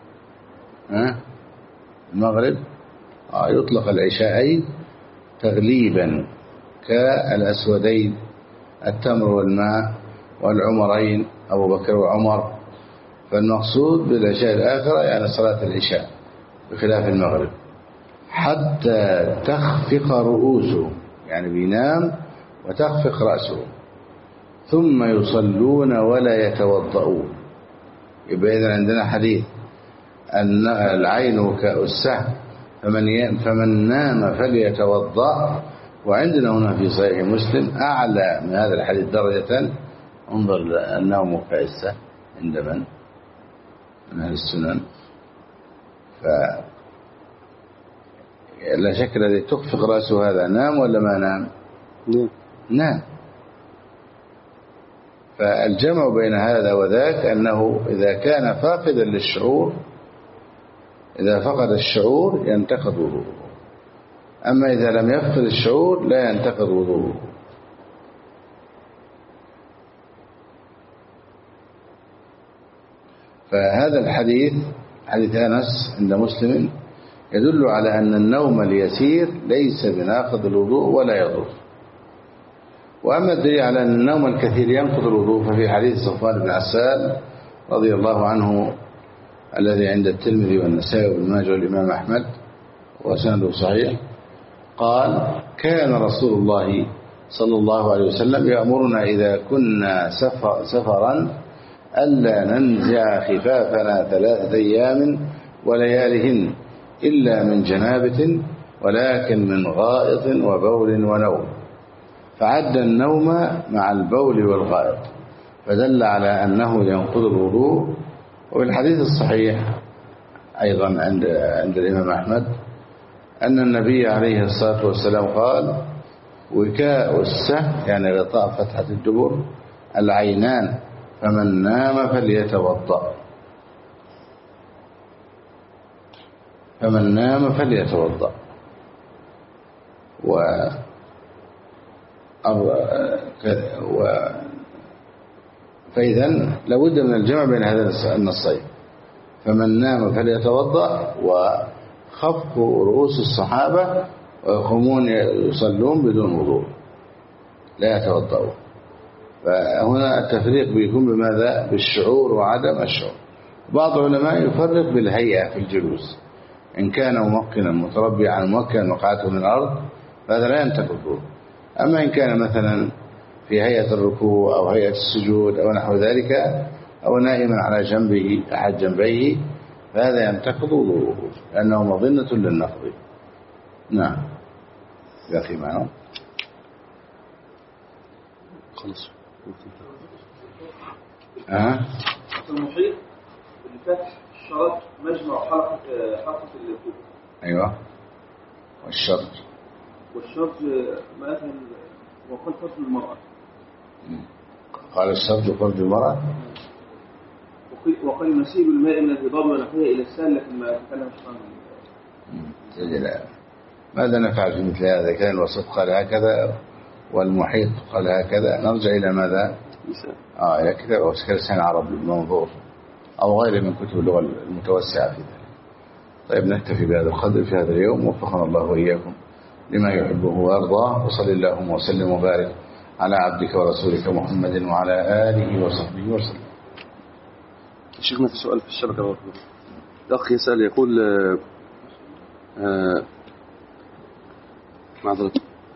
المغرب يطلق العشاءين تغليبا كالأسودين، التمر والماء، والعمرين أبو بكر وعمر. فالمقصود بالعشاء الآخرة يعني صلاة العشاء، بخلاف المغرب، حتى تخفق رؤوسه، يعني بينام وتخفق رأسه، ثم يصلون ولا يتوضؤون. يبقى إذن عندنا حديث أن العين كالسهم، فمن نام فليتوضأ. وعندنا هنا في صحيح مسلم أعلى من هذا الحديث درجة، انظر النوم كالسهم عند من أهل السنن. لا شك الذي تخفق رأسه هذا نام ولا ما نام؟ نام. فالجمع بين هذا وذاك أنه إذا كان فاقدا للشعور، إذا فقد الشعور ينتقض وضوءه، أما إذا لم يفقد الشعور لا ينتقض وضوءه. فهذا الحديث حديث أنس عند مسلم يدل على أن النوم اليسير ليس بناقض الوضوء ولا يضر. وأما الدليل على أن النوم الكثير ينقض الوضوء ففي حديث صفوان بن عسال رضي الله عنه الذي عند الترمذي والنسائي وابن ماجه والإمام أحمد وسنده صحيح، قال: كان رسول الله صلى الله عليه وسلم يأمرنا إذا كنا سفرا ألا ننزع خفافنا 3 أيام وليالهن إلا من جنابة ولكن من غائط وبول ونوم، فعد النوم مع البول والغائط، فدل على أنه ينقض الوضوء. وفي الحديث الصحيح أيضا عند الإمام أحمد أن النبي عليه الصلاة والسلام قال: وكاء السه يعني غطاء فتحة الدبر العينان، فمن نام فليتوضأ، فمن نام فليتوضأ. فإذا لابد من الجمع بين هذا النصين، فمن نام فليتوضأ وخفق رؤوس الصحابة ويقومون يصلون بدون وضوء لا يتوضأوا. فهنا التفريق بيكون بماذا؟ بالشعور وعدم الشعور. بعض العلماء يفرق بالهيئة في الجلوس، إن كان ممكنا متربعا ممكنا مقعته من الأرض فهذا لا ينتقض الوضوء. أما إن كان مثلا في هيئة الركوع أو هيئة السجود أو نحو ذلك أو نائما على جنبه أحد جنبيه فهذا ينتقض وضوءه لأنه مظنة للنقض. نعم يا أخي معنا خلص. المحيط لفتح الشرط مجمع حلقة الكوب. أيوة. والشرط مثلا وقال فرد المرأة، قال الشرط فرد المرأة، وقال مسيب الماء من الهضاب ونحوه إلى السال، لكن ما تكلمش عنه. ماذا نفعل في مثل هذا؟ كان الوسط قال هكذا والمحيط قال هكذا، نرجع إلى ماذا؟ إلى كتاب أو لسان عرب المنظور أو غيره من كتب اللغة المتوسعة في ذلك. طيب نكتفي بهذا القدر في هذا اليوم، وفقنا الله وإياكم لما يحبه ويرضاه، وصل اللهم وسلم وبارك على عبدك ورسولك محمد وعلى آله وصحبه وسلم. شيخنا في سؤال في الشبكة برضه، الأخ يسأل يقول معذرة،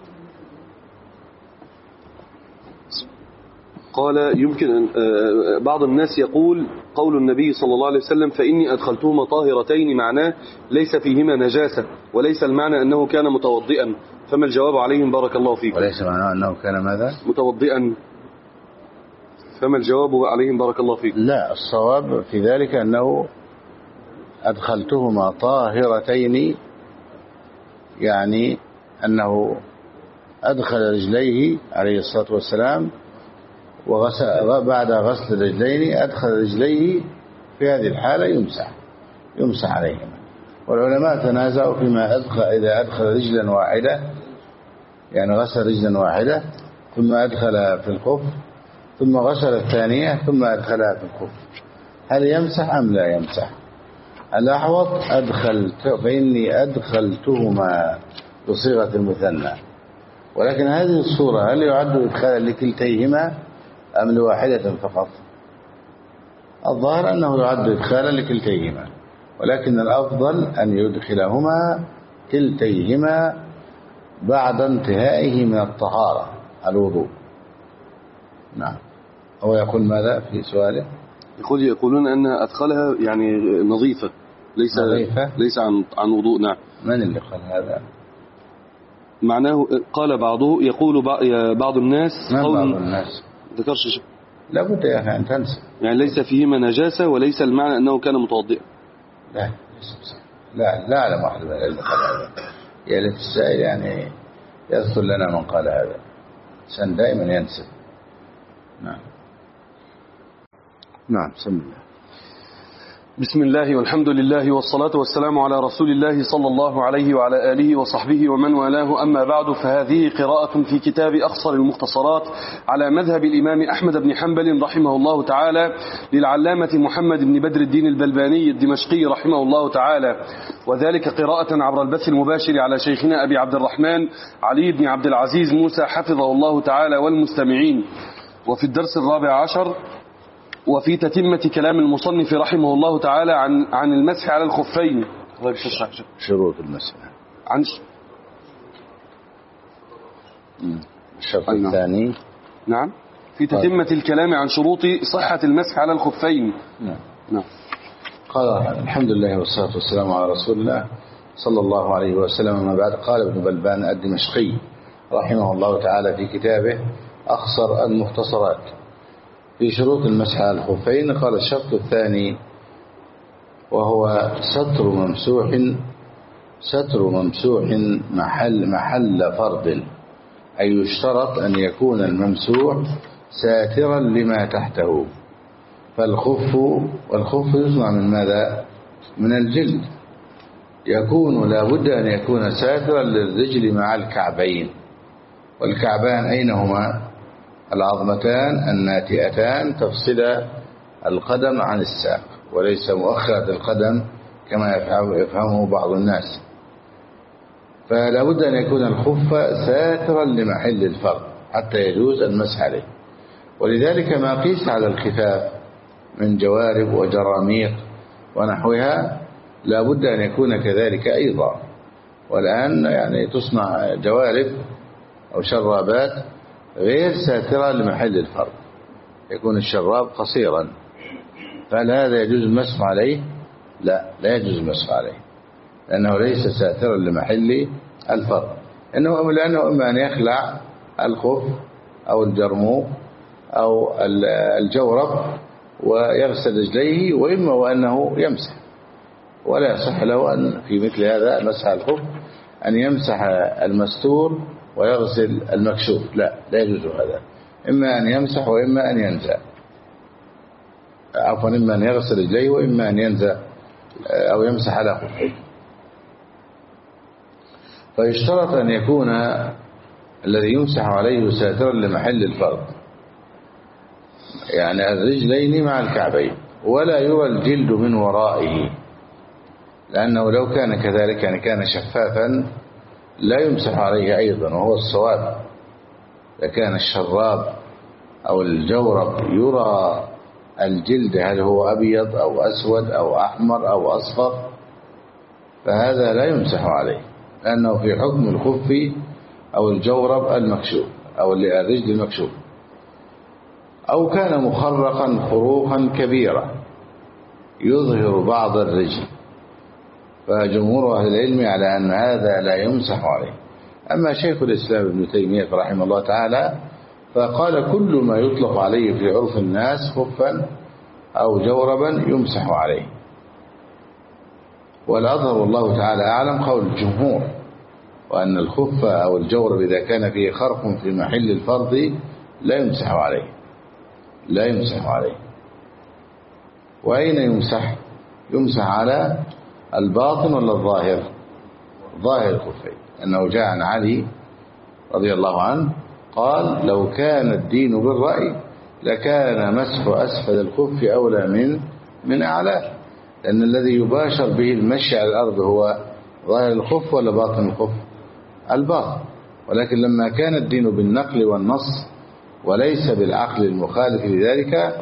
قال يمكن أن بعض الناس يقول قول النبي صلى الله عليه وسلم فإني أدخلتهما طاهرتين معناه ليس فيهما نجاسة، وليس المعنى أنه كان متوضئا، فما الجواب عليهم بارك الله فيكم؟ وليس معناه أنه كان ماذا؟ متوضئا، فما الجواب عليهم بارك الله فيكم؟ لا، الصواب في ذلك أنه أدخلتهما طاهرتين، يعني أنه أدخل رجليه عليه الصلاة والسلام بعد غسل الرجلين أدخل رجليه في هذه الحالة يمسح عليهما. والعلماء تنازعوا فيما إذا أدخل رجلا واحدة، يعني غسل رجلا واحدة ثم أدخل في الخف ثم غسل الثانية ثم أدخلها في الخف، هل يمسح أم لا يمسح؟ الأحوط فإني أدخلتهما بصيغة المثنى، ولكن هذه الصورة هل يعد إدخالا لكلتيهما أم لواحدة فقط؟ الظاهر أنه يعد إدخالا لكلتيهما، ولكن الأفضل أن يدخلهما كلتيهما بعد انتهائه من الطهارة الوضوء. نعم. هو يقول ماذا في سؤاله؟ يقولون أن أدخلها يعني نظيفة ليس عن وضوء. نعم. من اللي قال هذا؟ معناه قال بعضه يقول بعض الناس بعض الناس ذكرش شيء. لابد يا أخي أن تنسى، يعني ليس فيهما نجاسة وليس المعنى أنه كان متوضئا. لا أعلم أحد من العلم قال هذا. يا ليت السائل يعني يذكر لنا من قال هذا، سن دائما ينسى. نعم. نعم. بسم الله. بسم الله والحمد لله والصلاة والسلام على رسول الله صلى الله عليه وعلى آله وصحبه ومن والاه، أما بعد، فهذه قراءة في كتاب أخصر المختصرات على مذهب الإمام أحمد بن حنبل رحمه الله تعالى للعلامة محمد بن بدر الدين البلباني الدمشقي رحمه الله تعالى، وذلك قراءة عبر البث المباشر على شيخنا أبي عبد الرحمن علي بن عبد العزيز موسى حفظه الله تعالى والمستمعين. وفي الدرس 14 وفي تتمة كلام المصنف رحمه الله تعالى عن المسح على الخفين. شروط المسح عن الشرط الثاني. نعم، في تتمة الكلام عن شروط صحة المسح على الخفين. نعم. قال الحمد لله والصلاة والسلام على رسول الله صلى الله عليه وسلم. ما بعد، قال ابن بلبان الدمشقي رحمه الله تعالى في كتابه أخصر المختصرات في شروط المسح على الخفين، قال الشرط الثاني وهو ستر ممسوح محل فرض، أي يشترط أن يكون الممسوح ساترا لما تحته. والخف يصنع من ماذا؟ من الجلد، يكون لا بد أن يكون ساترا للرجل مع الكعبين. والكعبان أينهما؟ العظمتان الناتئتان تفصل القدم عن الساق، وليس مؤخرة القدم كما يفهمه بعض الناس. فلا بد أن يكون الخف ساترا لمحل الفرض حتى يجوز المسح عليه. ولذلك ما قيس على الخفاف من جوارب وجراميق ونحوها لا بد أن يكون كذلك أيضا. والآن يعني تصنع جوارب أو شرابات غير ساترة لمحل الفرض، يكون الشراب قصيرا، فهل هذا يجوز المسح عليه؟ لا يجوز المسح عليه، لأنه ليس ساترا لمحل الفرض، لأنه إما أن يخلع الخف أو الجرموق أو الجورب ويغسل رجليه، وإما وأنه يمسح. ولا يصح له أن في مثل هذا مسح الخف أن يمسح المستور ويغسل المكشوف، لا يجوز هذا. إما أن يمسح وإما أن ينزع، إما أن يغسل رجليه وإما أن ينزع أو يمسح على خفيه. فيشترط أن يكون الذي يمسح عليه ساترا لمحل الفرض، يعني الرجلين مع الكعبين، ولا يرى الجلد من ورائه، لأنه لو كان كذلك يعني كان شفافا لا يمسح عليه أيضا، وهو الصواب. لكان الشراب أو الجورب يرى الجلد هل هو أبيض أو أسود أو أحمر أو أصفر، فهذا لا يمسح عليه، لأنه في حكم الخف أو الجورب المكشوف أو الرجل المكشوف. أو كان مخرقا خروقا كبيرة يظهر بعض الرجل، فجمهور أهل العلم على أن هذا لا يمسح عليه. أما شيخ الإسلام ابن تيمية رحمه الله تعالى فقال كل ما يطلق عليه في عرف الناس خفا أو جوربا يمسح عليه. والأظهر والله تعالى أعلم قول الجمهور، وأن الخف أو الجورب إذا كان فيه خرق في محل الفرض لا يمسح عليه. وأين يمسح على الباطن ولا الظاهر؟ ظاهر الخفين، أنه جاء عن علي رضي الله عنه قال لو كان الدين بالرأي لكان مسح أسفل الخف أولى من أعلاه، لأن الذي يباشر به المشي على الأرض هو ظاهر الخف ولا باطن الخف؟ الباطن. ولكن لما كان الدين بالنقل والنص وليس بالعقل المخالف لذلك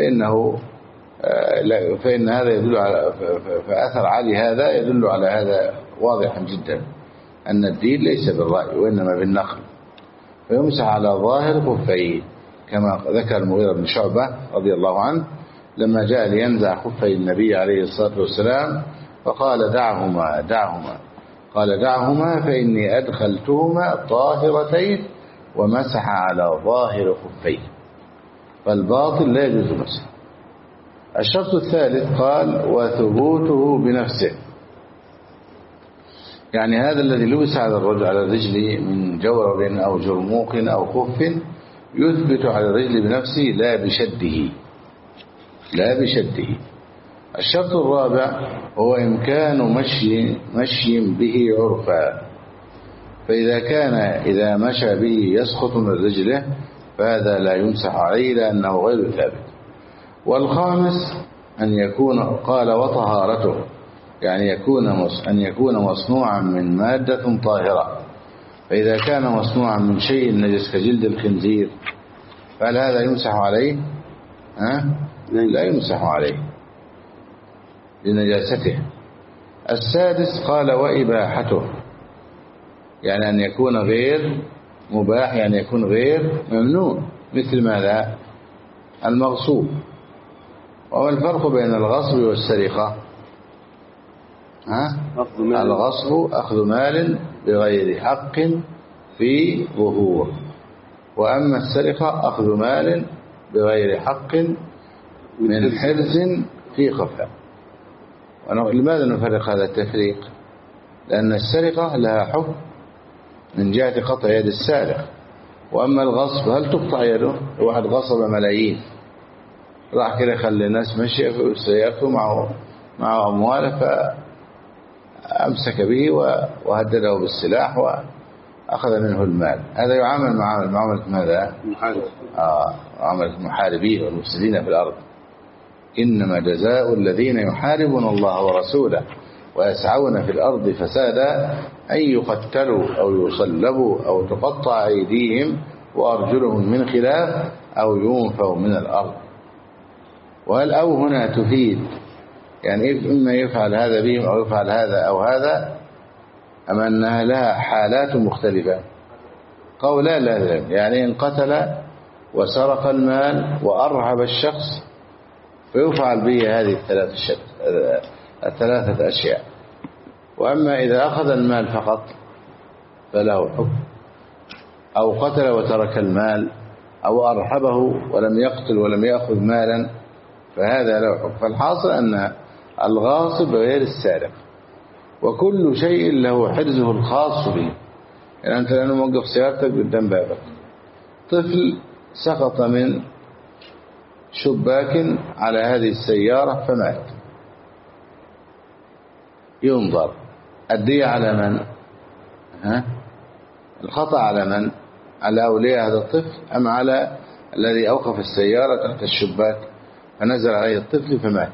فإن هذا يدل على فأثر علي هذا يدل على هذا واضحا جدا، أن الدين ليس بالرأي وإنما بالنقل، فيمسح على ظاهر خفيه، كما ذكر المغيرة بن شعبة رضي الله عنه لما جاء لينزع خفي النبي عليه الصلاة والسلام فقال دعهما قال دعهما فإني أدخلتهما طاهرتين، ومسح على ظاهر خفيه، فالباطل لا يجوز مسح. الشرط الثالث قال وثبوته بنفسه، يعني هذا الذي لبس على الرجل من جورب أو جرموق أو خف يثبت على الرجل بنفسه لا بشده، لا بشده. الشرط الرابع هو إمكان مشي به عرفا، فإذا كان إذا مشى به يسقط من رجله فهذا لا يمسح عليه لأنه غير ثابت. والخامس أن يكون قال وطهارته، يعني أن يكون مصنوعا من مادة طاهرة، فإذا كان مصنوعا من شيء نجس كجلد الخنزير فهل هذا يمسح عليه؟ لا يمسح عليه لنجاسته. السادس قال وإباحته، يعني أن يكون غير مباح، يعني يكون غير ممنوع، مثل ماذا؟ المغصوب. وما الفرق بين الغصب والسرقة؟ الغصب أخذ مال بغير حق في ظهور، وأما السرقة أخذ مال بغير حق من حرز في خفاء. لماذا نفرق هذا التفريق؟ لأن السرقة لها حكم من جهة قطع يد السارق، وأما الغصب هل تقطع يده؟ واحد غصب ملايين، راح كده خلي الناس مشي في سيارته معه أمواله فأمسك به وهدده بالسلاح وأخذ منه المال، هذا يعامل معاملة ماذا؟ معاملة المحاربين والمفسدين في الأرض. إنما جزاء الذين يحاربون الله ورسوله ويسعون في الأرض فسادا أن يقتلوا أو يصلبوا أو تقطع أيديهم وأرجلهم من خلاف أو ينفوا من الأرض. وهل أو هنا تفيد يعني إما يفعل هذا بهم أو يفعل هذا أو هذا، أم أنها لها حالات مختلفة؟ قولا لا، يعني إن قتل وسرق المال وأرهب الشخص فيفعل به هذه الثلاثة أشياء. وأما إذا أخذ المال فقط فله حكم، أو قتل وترك المال، أو أرهبه ولم يقتل ولم يأخذ مالا فهذا له حكم. فالحاصل أن الغاصب غير السارق، وكل شيء له حرزه الخاص به. يعني أنت الآن موقف سيارتك قدام بابك، طفل سقط من شباك على هذه السيارة فمات، ينظر الدية على من؟ الخطأ على من؟ على أولياء هذا الطفل أم على الذي أوقف السيارة تحت الشباك فنزل عليه الطفل فمات؟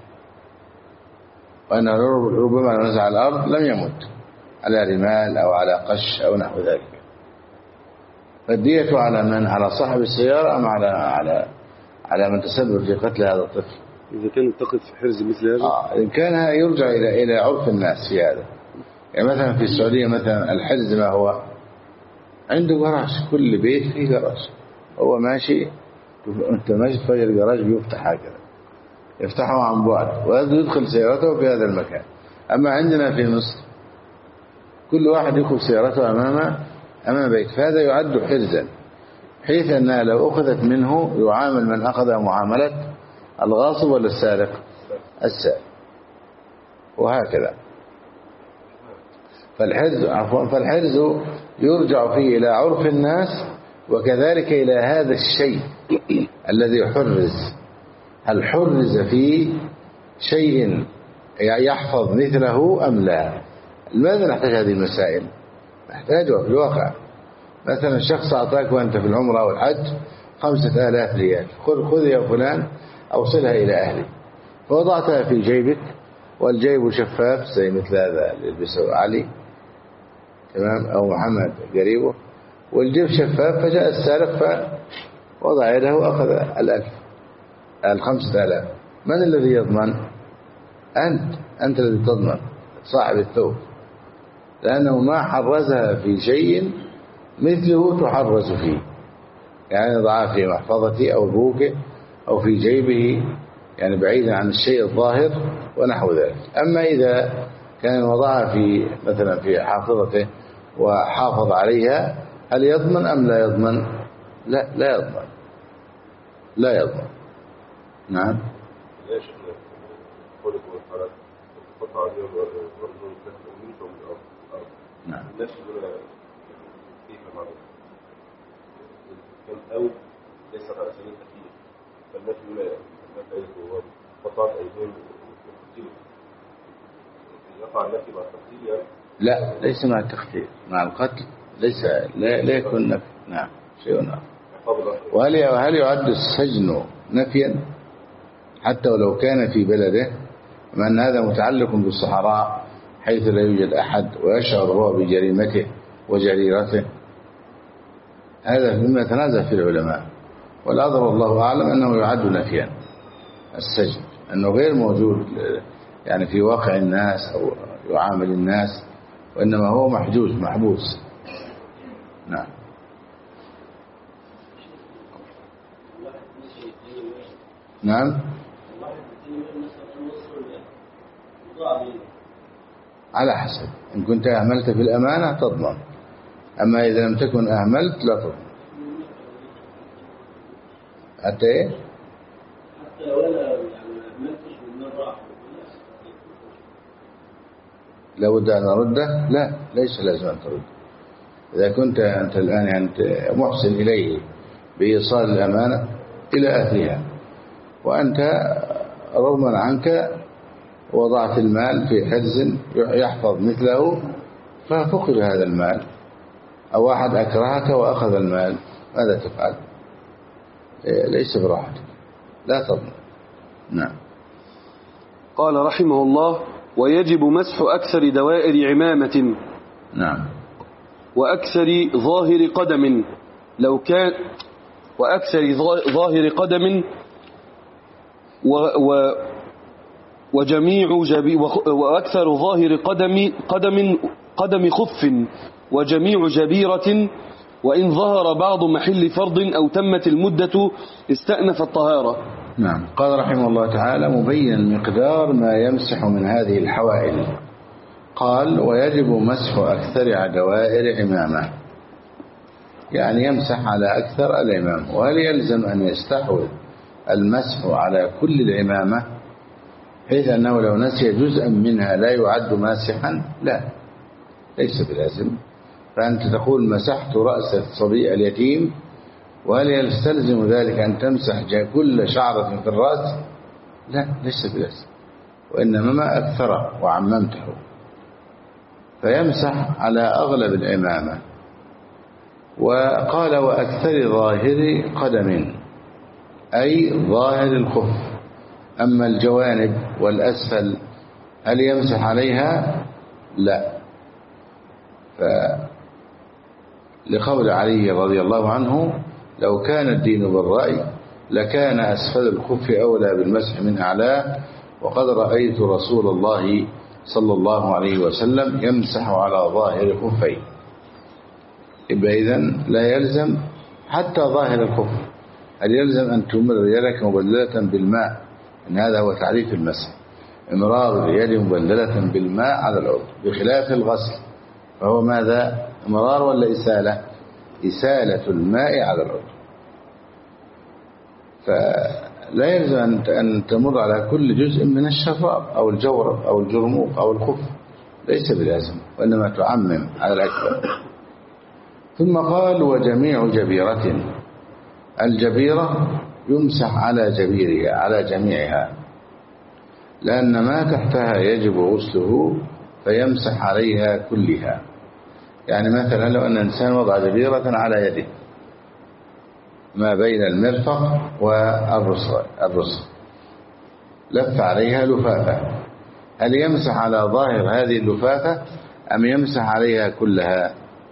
وأنه ربما لو نزل على الأرض لم يمت على رمال أو على قش أو نحو ذلك. فالدية على من؟ على صاحب السيارة أم على من تسبب في قتل هذا الطفل؟ إذا كان ينتقد في حرز مثل هذا إن كان يرجع إلى عرف الناس في هذا. يعني مثلا في السعودية مثلا الحرز ما هو؟ عنده جراج، كل بيت فيه جراج، هو ماشي أنت ماشي تفجر الجراج بيفتح هكذا، يفتحه عن بعد ويدخل سيارته في هذا المكان. أما عندنا في مصر كل واحد يدخل سيارته أمام بيت، فهذا يعد حرزا، حيث أنها لو أخذت منه يعامل من أخذ معاملة الغاصب ولا السارق؟ السارق. وهكذا. فالحرز يرجع فيه إلى عرف الناس، وكذلك إلى هذا الشيء الذي حرز، هل حرز فيه شيء يحفظ مثله أم لا؟ لماذا نحتاج هذه المسائل؟ نحتاجها في الواقع. مثلا الشخص أعطاك وأنت في العمرة والحج 5000 ريال، خذ يا فلان أوصلها إلى أهلي، فوضعتها في جيبك والجيب شفاف زي مثل هذا اللي يلبسه علي تمام أو محمد قريبه، والجيب شفاف، فجاء السارق فوضع يده وأخذ 5000. من الذي يضمن؟ أنت الذي تضمن، صاحب الثوب، لأنه ما حرزها في شيء مثله تحرز فيه، يعني ضعها في محفظته أو بوكه أو في جيبه، يعني بعيدا عن الشيء الظاهر ونحو ذلك. أما إذا كان وضعها في مثلا في حافظته وحافظ عليها، هل يضمن أم لا يضمن؟ لا يضمن، لا يضمن. نعم. ليش قولك والحالات القطع عليهم ورجل منكم الأرض؟ نعم. الناس يقولون كيف معروف كم أو ليس على سبيل التكليف، فالناس يقولون قطعت أيديهم وقتلوا يقع النفي مع التقتيل يعني؟ لا، ليس مع التقتيل، مع القتل ليس، لا يكون نفي. نعم، شيء آخر. وهل يعد السجن نفيا حتى ولو كان في بلده، مع أن هذا متعلق بالصحراء حيث لا يوجد أحد ويشعر هو بجريمته وجريرته؟ هذا مما يتنازع في العلماء، والأظهر الله أعلم أنه يعد نفيا السجن، أنه غير موجود يعني في واقع الناس أو يعامل الناس، وإنما هو محبوس. نعم. نعم، على حسب، إن كنت أهملت في الأمانة تضمن، أما إذا لم تكن أهملت لا تضمن. حتى إيه؟ حتى ولا يعني أهملتش من مرة لابد أن أرده؟ لا، ليس لازم أن ترد. إذا كنت أنت الآن يعني محسن إليه بإيصال الأمانة إلى أهلها، وأنت رغما عنك وضعت المال في حرز يحفظ مثله ففقد هذا المال، أو أحد أكرهك وأخذ المال، ماذا تفعل؟ ليس براحتك، لا تضمن. نعم. قال رحمه الله: ويجب مسح أكثر دوائر عمامة. نعم. وأكثر ظاهر قدم لو كان، وأكثر ظاهر قدم وجميع وأكثر ظاهر قدم خف وجميع جبيرة، وإن ظهر بعض محل فرض أو تمت المدة استأنف الطهارة. نعم. قال رحمه الله تعالى مبين مقدار ما يمسح من هذه الحوائل، قال: ويجب مسح أكثر دوائر عمامة، يعني يمسح على أكثر العمام. وهل يلزم أن يستحوذ المسح على كل العمامة حيث أنه لو نسي جزءا منها لا يعد ماسحا؟ لا، ليس بلازم. فأنت تقول مسحت رأس الصبي اليتيم، وهل يستلزم ذلك أن تمسح كل شعرة في الرأس؟ لا، ليس بلازم، وإنما ما أكثره وعممته، فيمسح على أغلب العمامة. وقال: وأكثر ظاهر قدم، أي ظاهر الخف. أما الجوانب والأسفل هل يمسح عليها؟ لا. لقول علي رضي الله عنه: لو كان الدين بالرأي لكان أسفل الخف أولى بالمسح من أعلاه، وقد رأيت رسول الله صلى الله عليه وسلم يمسح على ظاهر خفيه. يبقى إذن لا يلزم حتى ظاهر الخف. هل يلزم أن تمر يدك مبللة بالماء؟ إن هذا هو تعريف المسح، إمرار اليد مبللة بالماء على العضو، بخلاف الغسل فهو ماذا؟ إمرار ولا إسالة؟ إسالة الماء على العضو. فلا يلزم أن تمر على كل جزء من الشراب أو الجورب أو الجرموق أو الخف، ليس بلازم، وإنما تعمم على الأكثر. ثم قال: وجميع جبيرة، الجبيرة يمسح على جبيرها، على جميعها، لأن ما تحتها يجب غسله فيمسح عليها كلها. يعني مثلا لو أن إنسان وضع جبيرة على يده ما بين المرفق والرسغ، لف عليها لفافة، هل يمسح على ظاهر هذه اللفافة أم يمسح عليها كلها؟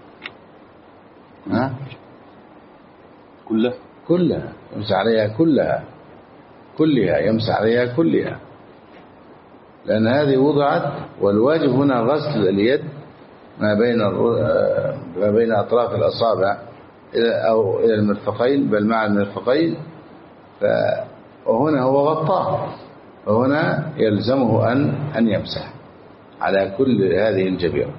كلها يمسح عليها كلها يمسح عليها كلها، لأن هذه وضعت، والواجب هنا غسل اليد ما بين أطراف الأصابع أو إلى المرفقين، بل مع المرفقين، وهنا هو غطاه، وهنا يلزمه أن يمسح على كل هذه الجبيرة.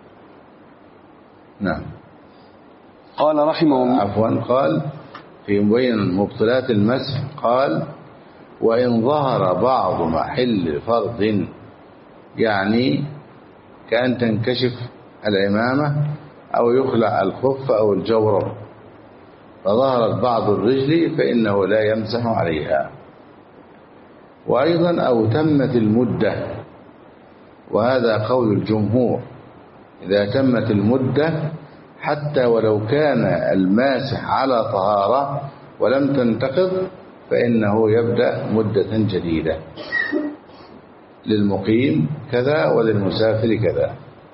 نعم. قال رحمه الله قال في مبين مبطلات المسح، قال: وإن ظهر بعض محل فرض، يعني كأن تنكشف العمامة أو يخلع الخف أو الجورب، فظهرت بعض الرجل فإنه لا يمسح عليها. وأيضا أو تمت المدة، وهذا قول الجمهور، إذا تمت المدة حتى ولو كان الماسح على طهارة ولم تنتقض فإنه يبدأ مدة جديدة، للمقيم كذا وللمسافر كذا.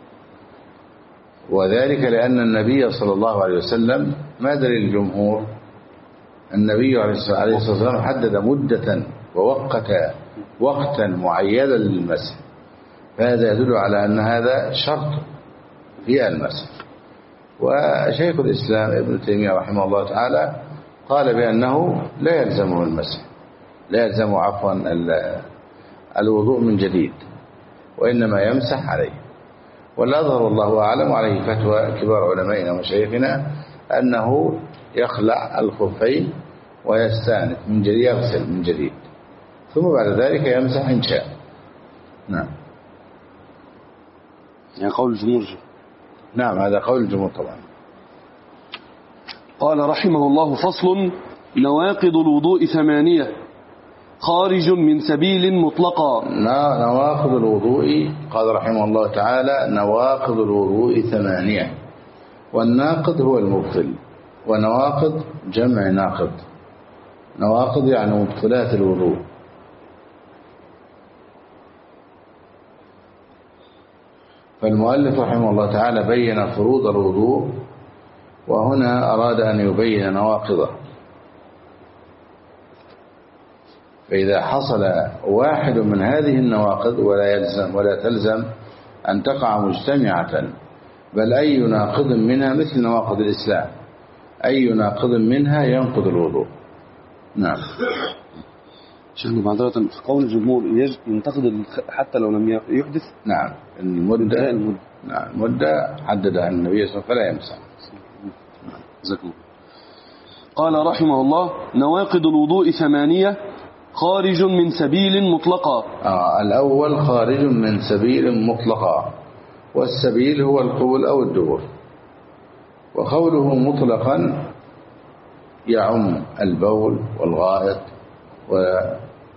وذلك لأن النبي صلى الله عليه وسلم، ما دليل الجمهور؟ النبي عليه الصلاة والسلام حدد مدة وقتا معينا للمسح، فهذا يدل على أن هذا شرط في المسح. وشيخ الإسلام ابن تيمية رحمه الله تعالى قال بأنه لا يلزمه المسح، لا يلزمه عفوا الوضوء من جديد، وإنما يمسح عليه. والأظهر الله أعلم عليه فتوى كبار علمائنا ومشايخنا أنه يخلع الخفين ويستأنف من جديد، يغسل من جديد، ثم بعد ذلك يمسح إن شاء. نعم. يعني قول الجمهور. نعم هذا قول الجمهور طبعا. قال رحمه الله: فصل: نواقض الوضوء 8 خارج من سبيل مطلقا. نواقض الوضوء، قال رحمه الله تعالى: نواقض الوضوء 8، والناقض هو المبطل، ونواقض جمع ناقض. نواقض يعني مبطلات الوضوء. فالمؤلف رحمه الله تعالى بين فروض الوضوء، وهنا أراد أن يبين نواقضه. فإذا حصل واحد من هذه النواقض ولا تلزم أن تقع مجتمعة، بل أي ناقض منها مثل نواقض الإسلام، أي ناقض منها ينقض الوضوء. نعم. شيخنا معذرة، في قول الجمهور ينتقد حتى لو لم يحدث. نعم المدة. نعم المدة حددها النبي صلى الله عليه وسلم فلا يمسح. جزاكم. قال رحمه الله: نواقض الوضوء 8 خارج من سبيل مطلقا. الأول خارج من سبيل مطلقا، والسبيل هو القبول أو الدبر. وقوله مطلقا يعم البول والغائط وأي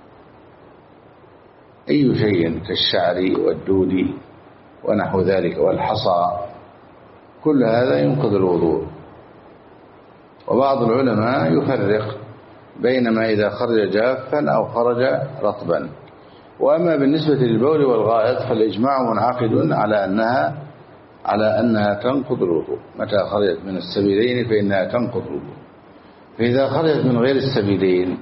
شيء كالشعر والدود ونحو ذلك والحصى، كل هذا ينقض الوضوء. وبعض العلماء يفرق بين ما إذا خرج جافا أو خرج رطبا. وأما بالنسبة للبول والغائط فالإجماع منعقد على أنها تنقض الوضوء. متى خرجت من السبيلين فإنها تنقض الوضوء. فإذا خرجت من غير السبيلين،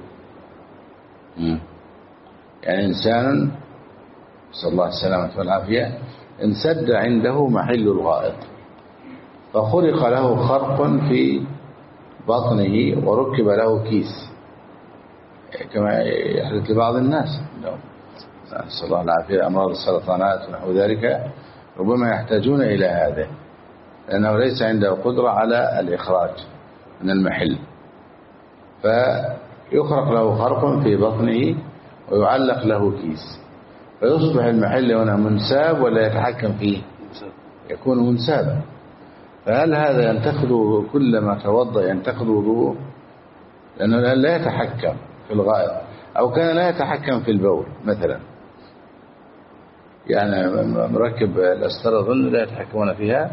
يعني إنسان صلى الله السلامة والعافية انسد عنده محل الغائط، فخرق له خرق في بطنه وركب له كيس، كما يحدث لبعض الناس صلى الله العافية، أمراض السرطانات ونحو ذلك، ربما يحتاجون إلى هذا لأنه ليس عنده قدرة على الإخراج من المحل، فيخرق له خرق في بطنه ويعلق له كيس، فيصبح المحل هنا منساب ولا يتحكم فيه؟ يكون منسابا. فهل هذا ينتقض كلما توضأ ينتقض وضوءه؟ لأنه لا يتحكم في الغائط، أو كان لا يتحكم في البول مثلا، يعني مركب الأسترة أظن لا يتحكمون فيها،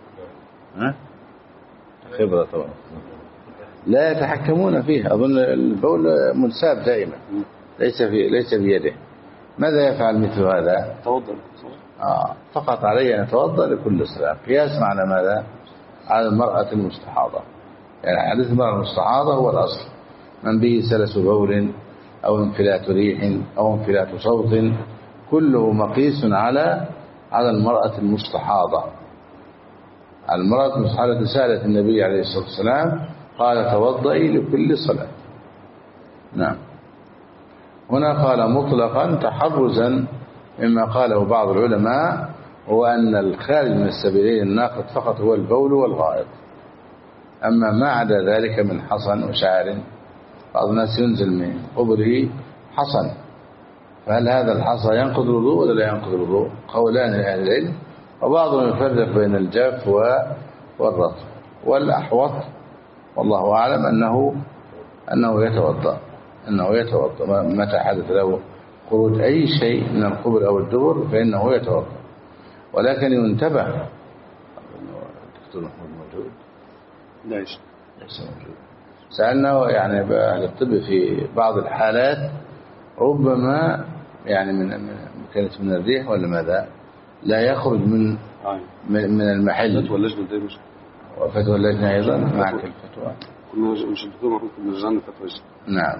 خبرة طبعا، لا يتحكمون فيها، أظن البول منساب دائما ليس بيده. ماذا يفعل مثل هذا؟ توضأ. فقط عليه أن يتوضأ لكل صلاة، قياسا على ماذا؟ على المرأة المستحاضة. يعني حديث المرأة المستحاضة هو الأصل، من به سلس بول أو انفلات ريح أو انفلات صوت، كله مقيس على المرأة المستحاضة. المرأة المستحاضة سألت النبي عليه الصلاة والسلام قال: توضئي لكل صلاة. نعم. هنا قال مطلقا تحرزا مما قاله بعض العلماء، هو أن الخارج من السبيلين الناقض فقط هو البول والغائط، أما ما عدا ذلك من حصن وشعر، بعض الناس ينزل من قبره حصن، فهل هذا الحصى ينقض الوضوء ولا لا ينقض الوضوء؟ قولان لأهل العلم، وبعضهم يفرق بين الجاف والرطب، والأحوط والله أعلم أنه يتوضأ متى حدث له خروج أي شيء من القبل أو الدبر فإنه يتوضأ. ولكن ينتبه، الدكتور محمود موجود؟ ليش موجود. سألناه يعني أهل الطب في بعض الحالات ربما يعني كانت من الريح ولا ماذا لا يخرج من المحل. فتوى اللجنة دي مش وفتوى اللجنة أيضا معك الفتوى. كنا مش الدكتور محمود كنا رجعنا فتوى. نعم.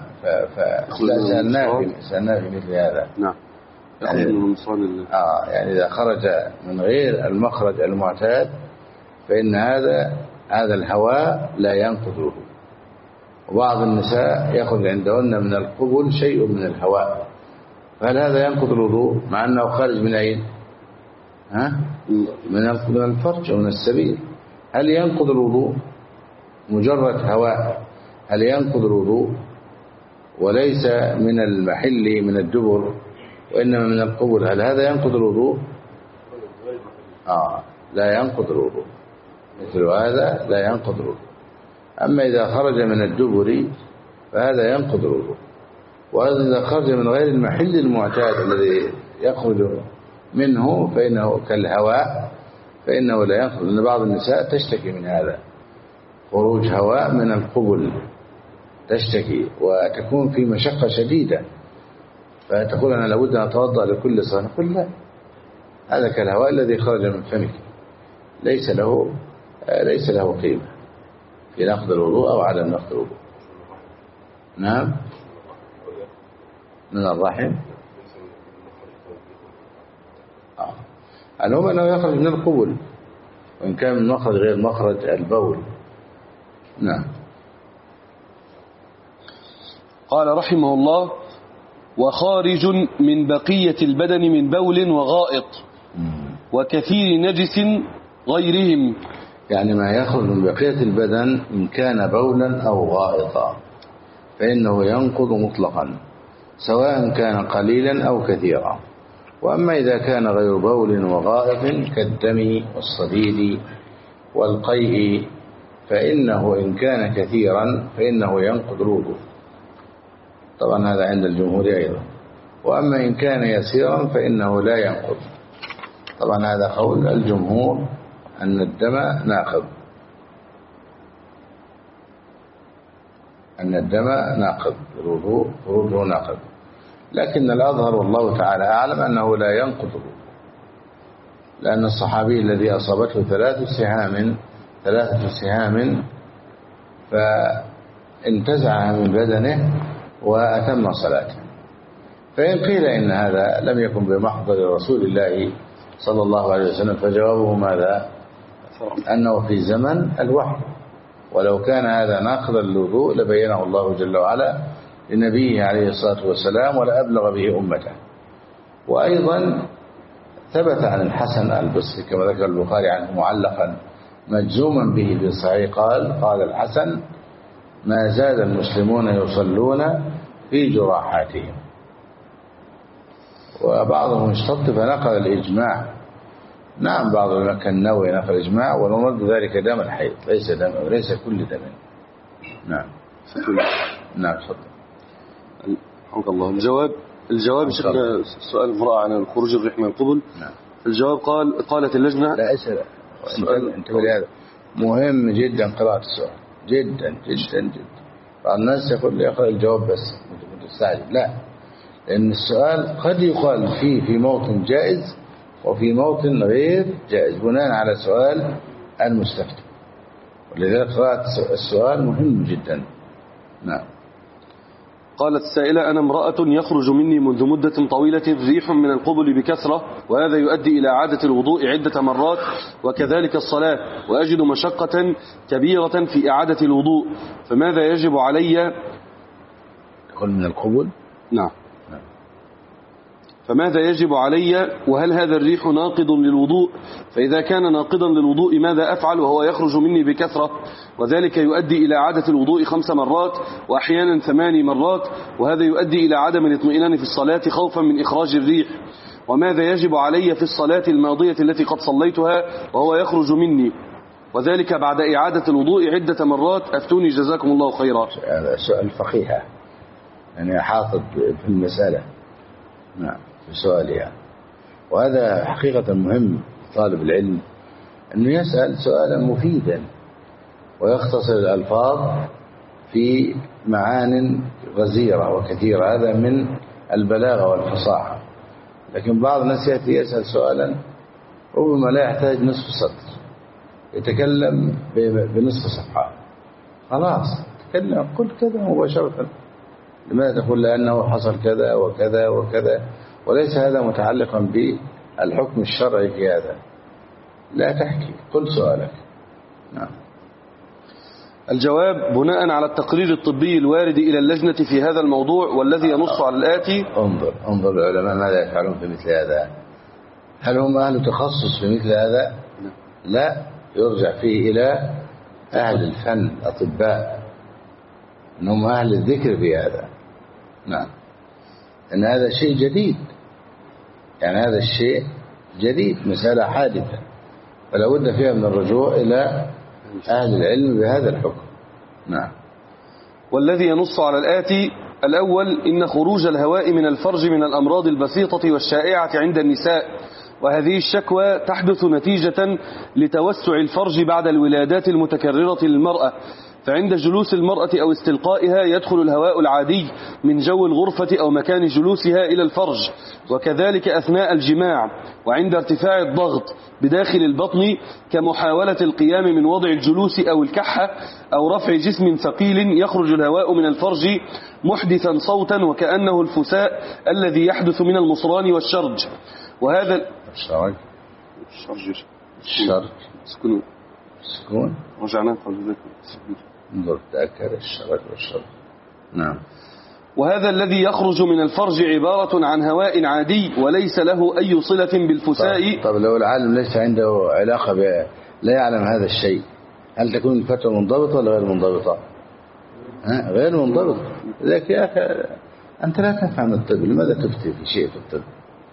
سألناه في مثل هذا. نعم. يعني يعني إذا خرج من غير المخرج المعتاد فإن هذا الهواء لا ينقض الوضوء. وبعض النساء يخرج عندهن من القبل شيء من الهواء، فهل هذا ينقض الوضوء مع أنه خارج من أين؟ من الفرج ومن السبيل؟ هل ينقض الوضوء مجرد هواء؟ هل ينقض الوضوء وليس من المحل من الدبر وإنما من القبل؟ هل هذا ينقض الوضوء؟ لا ينقض الوضوء، مثل هذا لا ينقض الوضوء. أما إذا خرج من الدبر فهذا ينقض الوضوء. وأيضا إذا خرج من غير المحل المعتاد الذي يخرج منه فإنه كالهواء فإنه لا ينقض، لأن بعض النساء تشتكي من هذا، خروج هواء من القبل تشتكي وتكون في مشقة شديدة، فتقول أنا لابد أن أتوضأ لكل صلاة. نقول لا، هذا كالهواء الذي خرج من فمك، ليس له قيمة في نقض الوضوء أو عدم نقض الوضوء. نعم، من الرحم. المهم أنه يخرج من القبل وإن كان من مخرج غير مخرج البول. نعم. قال رحمه الله: وخارج من بقية البدن من بول وغائط وكثير نجس غيرهم، يعني ما يخرج من بقية البدن إن كان بولا أو غائطا فإنه ينقض مطلقا سواء كان قليلا أو كثيرا. وأما إذا كان غير بول وغائط كالدم والصديد والقيء فإنه إن كان كثيرا فإنه ينقض الوضوء. طبعا هذا عند الجمهور أيضا. وأما إن كان يسيرا فإنه لا ينقض. طبعا هذا قول الجمهور أن الدم ناقض، الوضوء خروجه ناقض. لكن الأظهر والله تعالى أعلم أنه لا ينقض الوضوء، لأن الصحابي الذي أصابته ثلاثة سهام فانتزعها من بدنه وأتم صلاته. فإن قيل إن هذا لم يكن بمحضر رسول الله صلى الله عليه وسلم فجوابه ماذا؟ أنه في زمن الوحي، ولو كان هذا ناقضا للوضوء لبينه الله جل وعلا لنبيه عليه الصلاة والسلام ولأبلغ به أمته. وأيضا ثبت عن الحسن البصري كما ذكر البخاري عنه معلقا مجزوما به بالصحيح قال الحسن: ما زاد المسلمون يصلون في جراحاتهم. وبعضهم اشتط فنقل الإجماع. نعم، بعض العلماء كالنووي نقل الإجماع ونرد ذلك دم الحيض ليس كل دم. نعم. تفضل. رحمك الله. الجواب شيخنا السؤال المرأة عن خروج الريح من القبل. نعم. الجواب قالت اللجنة. لا أسأل انت هذا مهم جدا قراءة السؤال جدا جدا جدا. بعض الناس يقول يقرأ الجواب بس متستعجل. لا، لأن السؤال قد يقال فيه في موطن جائز وفي موطن غير جائز بناء على سؤال المستفتي، ولذلك قراءة السؤال مهم جدا. نعم. قالت السائلة: أنا امرأة يخرج مني منذ مدة طويلة ريح من القبل بكثرة، وهذا يؤدي إلى إعادة الوضوء عدة مرات وكذلك الصلاة، وأجد مشقة كبيرة في إعادة الوضوء، فماذا يجب علي؟ يقول من القبل. نعم. فماذا يجب علي؟ وهل هذا الريح ناقض للوضوء؟ فإذا كان ناقضا للوضوء ماذا أفعل وهو يخرج مني بكثرة؟ وذلك يؤدي إلى إعادة الوضوء 5 مرات وأحيانا 8 مرات، وهذا يؤدي إلى عدم الاطمئنان في الصلاة خوفا من إخراج الريح. وماذا يجب علي في الصلاة الماضية التي قد صليتها وهو يخرج مني، وذلك بعد إعادة الوضوء عدة مرات؟ أفتوني جزاكم الله خيرا. هذا سؤال فقيه، يعني حاطط في المسألة. نعم في سؤالها يعني. وهذا حقيقة مهم طالب العلم أنه يسأل سؤالا مفيدا ويختصر الألفاظ في معان غزيرة وكثيرة، هذا من البلاغة والفصاحة. لكن بعض الناس يأتي يسأل سؤالا ربما لا يحتاج نصف سطر، يتكلم بنصف صفحة، خلاص تكلم قل كذا مباشرة. لماذا تقول لأنه حصل كذا وكذا وكذا، وليس هذا متعلقا بالحكم الشرعي في هذا. لا تحكي، قل سؤالك. نعم. الجواب: بناء على التقرير الطبي الوارد إلى اللجنة في هذا الموضوع والذي ينص على الآتي. انظر العلماء ماذا يفعلون في مثل هذا. هل هم أهل تخصص في مثل هذا؟ لا، يرجع فيه إلى أهل الفن الأطباء، أنهم أهل الذكر في هذا. نعم. أن هذا شيء جديد، يعني هذا الشيء جديد، مسألة حادثة، فلا بد فيها من الرجوع إلى أهل العلم بهذا الحكم. نعم. والذي ينص على الآتي: الأول، إن خروج الهواء من الفرج من الأمراض البسيطة والشائعة عند النساء، وهذه الشكوى تحدث نتيجة لتوسع الفرج بعد الولادات المتكررة للمرأة، فعند جلوس المرأة أو استلقائها يدخل الهواء العادي من جو الغرفة أو مكان جلوسها إلى الفرج، وكذلك أثناء الجماع، وعند ارتفاع الضغط بداخل البطن كمحاولة القيام من وضع الجلوس أو الكحة أو رفع جسم ثقيل، يخرج الهواء من الفرج محدثا صوتا وكأنه الفساء الذي يحدث من المصران والشرج. وهذا الشرج سكون رجعنا قبل ذلك. انظر تأكد الشرج والشرج. نعم. وهذا الذي يخرج من الفرج عبارة عن هواء عادي وليس له أي صلة بالفساء. طب لو العالم ليس عنده علاقة لا يعلم هذا الشيء، هل تكون الفتوى منضبطة ولا غير منضبطة؟ غير منضبطة. لذلك يا أخي أنت لا تفهم الطب، لماذا تفتي في شيء في الطب؟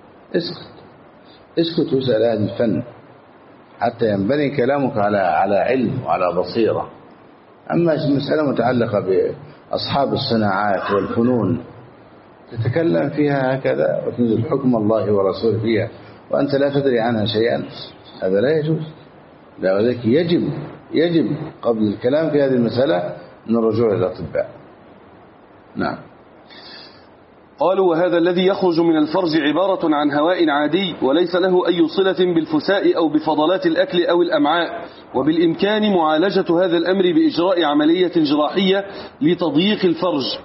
اسكت واسأل أهل الفن حتى ينبني كلامك على علم وعلى بصيرة. أما مسألة متعلقة بأصحاب الصناعات والفنون تتكلم فيها هكذا وتنزل حكم الله ورسوله فيها وأنت لا تدري عنها شيئا، هذا لا يجوز. لذلك يجب قبل الكلام في هذه المسألة من الرجوع إلى الأطباء. نعم. قالوا: وهذا الذي يخرج من الفرج عبارة عن هواء عادي وليس له أي صلة بالفساء أو بفضلات الأكل أو الأمعاء، وبالإمكان معالجة هذا الأمر بإجراء عملية جراحية لتضييق الفرج.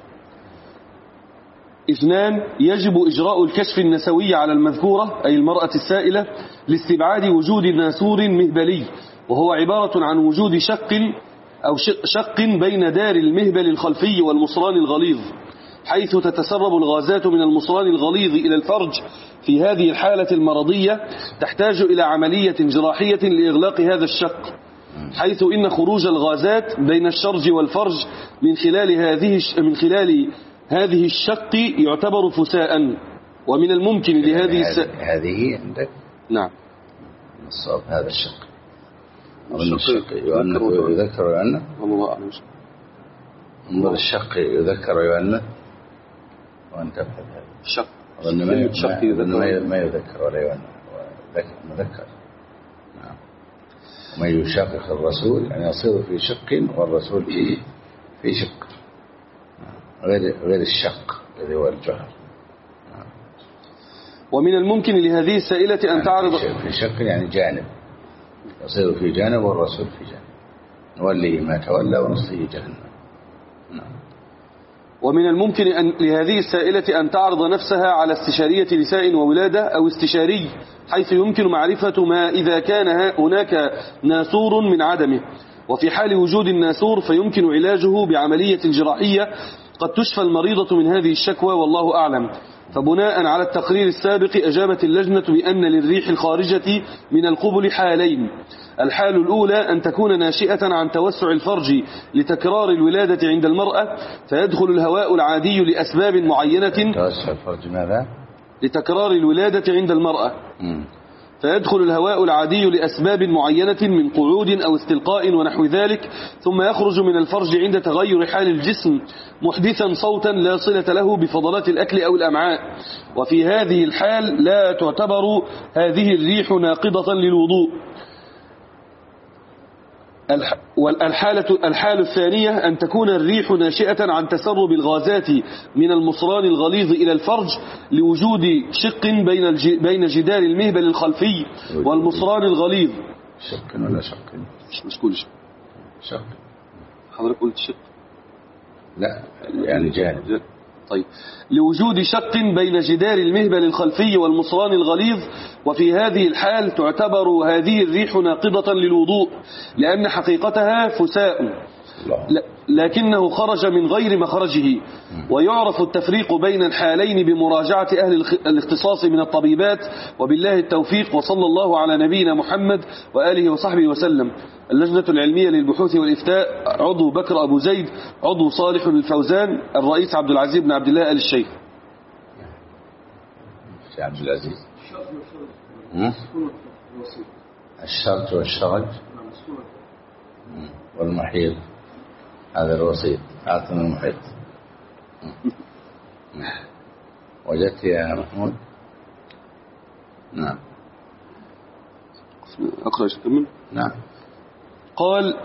اثنان، يجب إجراء الكشف النسوي على المذكورة أي المرأة السائلة لاستبعاد وجود ناسور مهبلي، وهو عبارة عن وجود شق بين دار المهبل الخلفي والمصران الغليظ، حيث تتسرب الغازات من المصران الغليظ إلى الفرج. في هذه الحالة المرضية تحتاج إلى عملية جراحية لإغلاق هذا الشق، حيث إن خروج الغازات بين الشرج والفرج من خلال هذه الشق يعتبر فساء. ومن الممكن لهذه هذه عندك؟ نعم. الصواب هذا الشق. الشق يذكر ويؤنث. والله أعلم. انظر الشق يذكر ويؤنث وأنت تبحث هذا الشق. ما يذكر ولا يؤنث، مذكر. نعم. ومن يشاقق الرسول يعني يصير في شق والرسول في شق، غير الشق الذي هو الجهر. ومن الممكن لهذه السائلة أن تعرض في شق يعني جانب، يصير في جانب والرسول في جانب، نوليه ما تولى ونصيه جهنم. ومن الممكن لهذه السائلة أن تعرض نفسها على استشارية نساء وولادة أو استشاري، حيث يمكن معرفة ما إذا كان هناك ناسور من عدمه، وفي حال وجود الناسور فيمكن علاجه بعملية جراحية قد تشفى المريضة من هذه الشكوى، والله أعلم. فبناء على التقرير السابق أجابت اللجنة بأن للريح الخارجة من القبل حالين: الحال الأولى أن تكون ناشئة عن توسع الفرج لتكرار الولادة عند المرأة، فيدخل الهواء العادي لأسباب معينة. توسع الفرج ماذا؟ لتكرار الولادة عند المرأة، فيدخل الهواء العادي لأسباب معينة من قعود أو استلقاء ونحو ذلك، ثم يخرج من الفرج عند تغير حال الجسم محدثا صوتا لا صلة له بفضلات الأكل أو الأمعاء. وفي هذه الحال لا تعتبر هذه الريح ناقضة للوضوء. الحالة الثانية أن تكون الريح ناشئة عن تسرب الغازات من المصران الغليظ إلى الفرج لوجود شق بين جدار المهبل الخلفي والمصران الغليظ. شق ولا شق؟ مش كل شق. شق. حضرتك قلت شق؟ لا يعني جانب. طيب، لوجود شق بين جدار المهبل الخلفي والمصران الغليظ. وفي هذه الحال تعتبر هذه الريح ناقضة للوضوء، لأن حقيقتها فساء لكنه خرج من غير مخرجه. ويعرف التفريق بين الحالين بمراجعة أهل الاختصاص من الطبيبات، وبالله التوفيق، وصلى الله على نبينا محمد وآله وصحبه وسلم. اللجنة العلمية للبحوث والإفتاء، عضو بكر أبو زيد، عضو صالح الفوزان، الرئيس عبد العزيز بن عبد الله آل الشيخ. عبد العزيز. الشرط والشرج والمحيط، هذا الوسيط. أعطنا المحيط. وجدت يا محمود؟ نعم. أقرأ كمل. نعم. قال: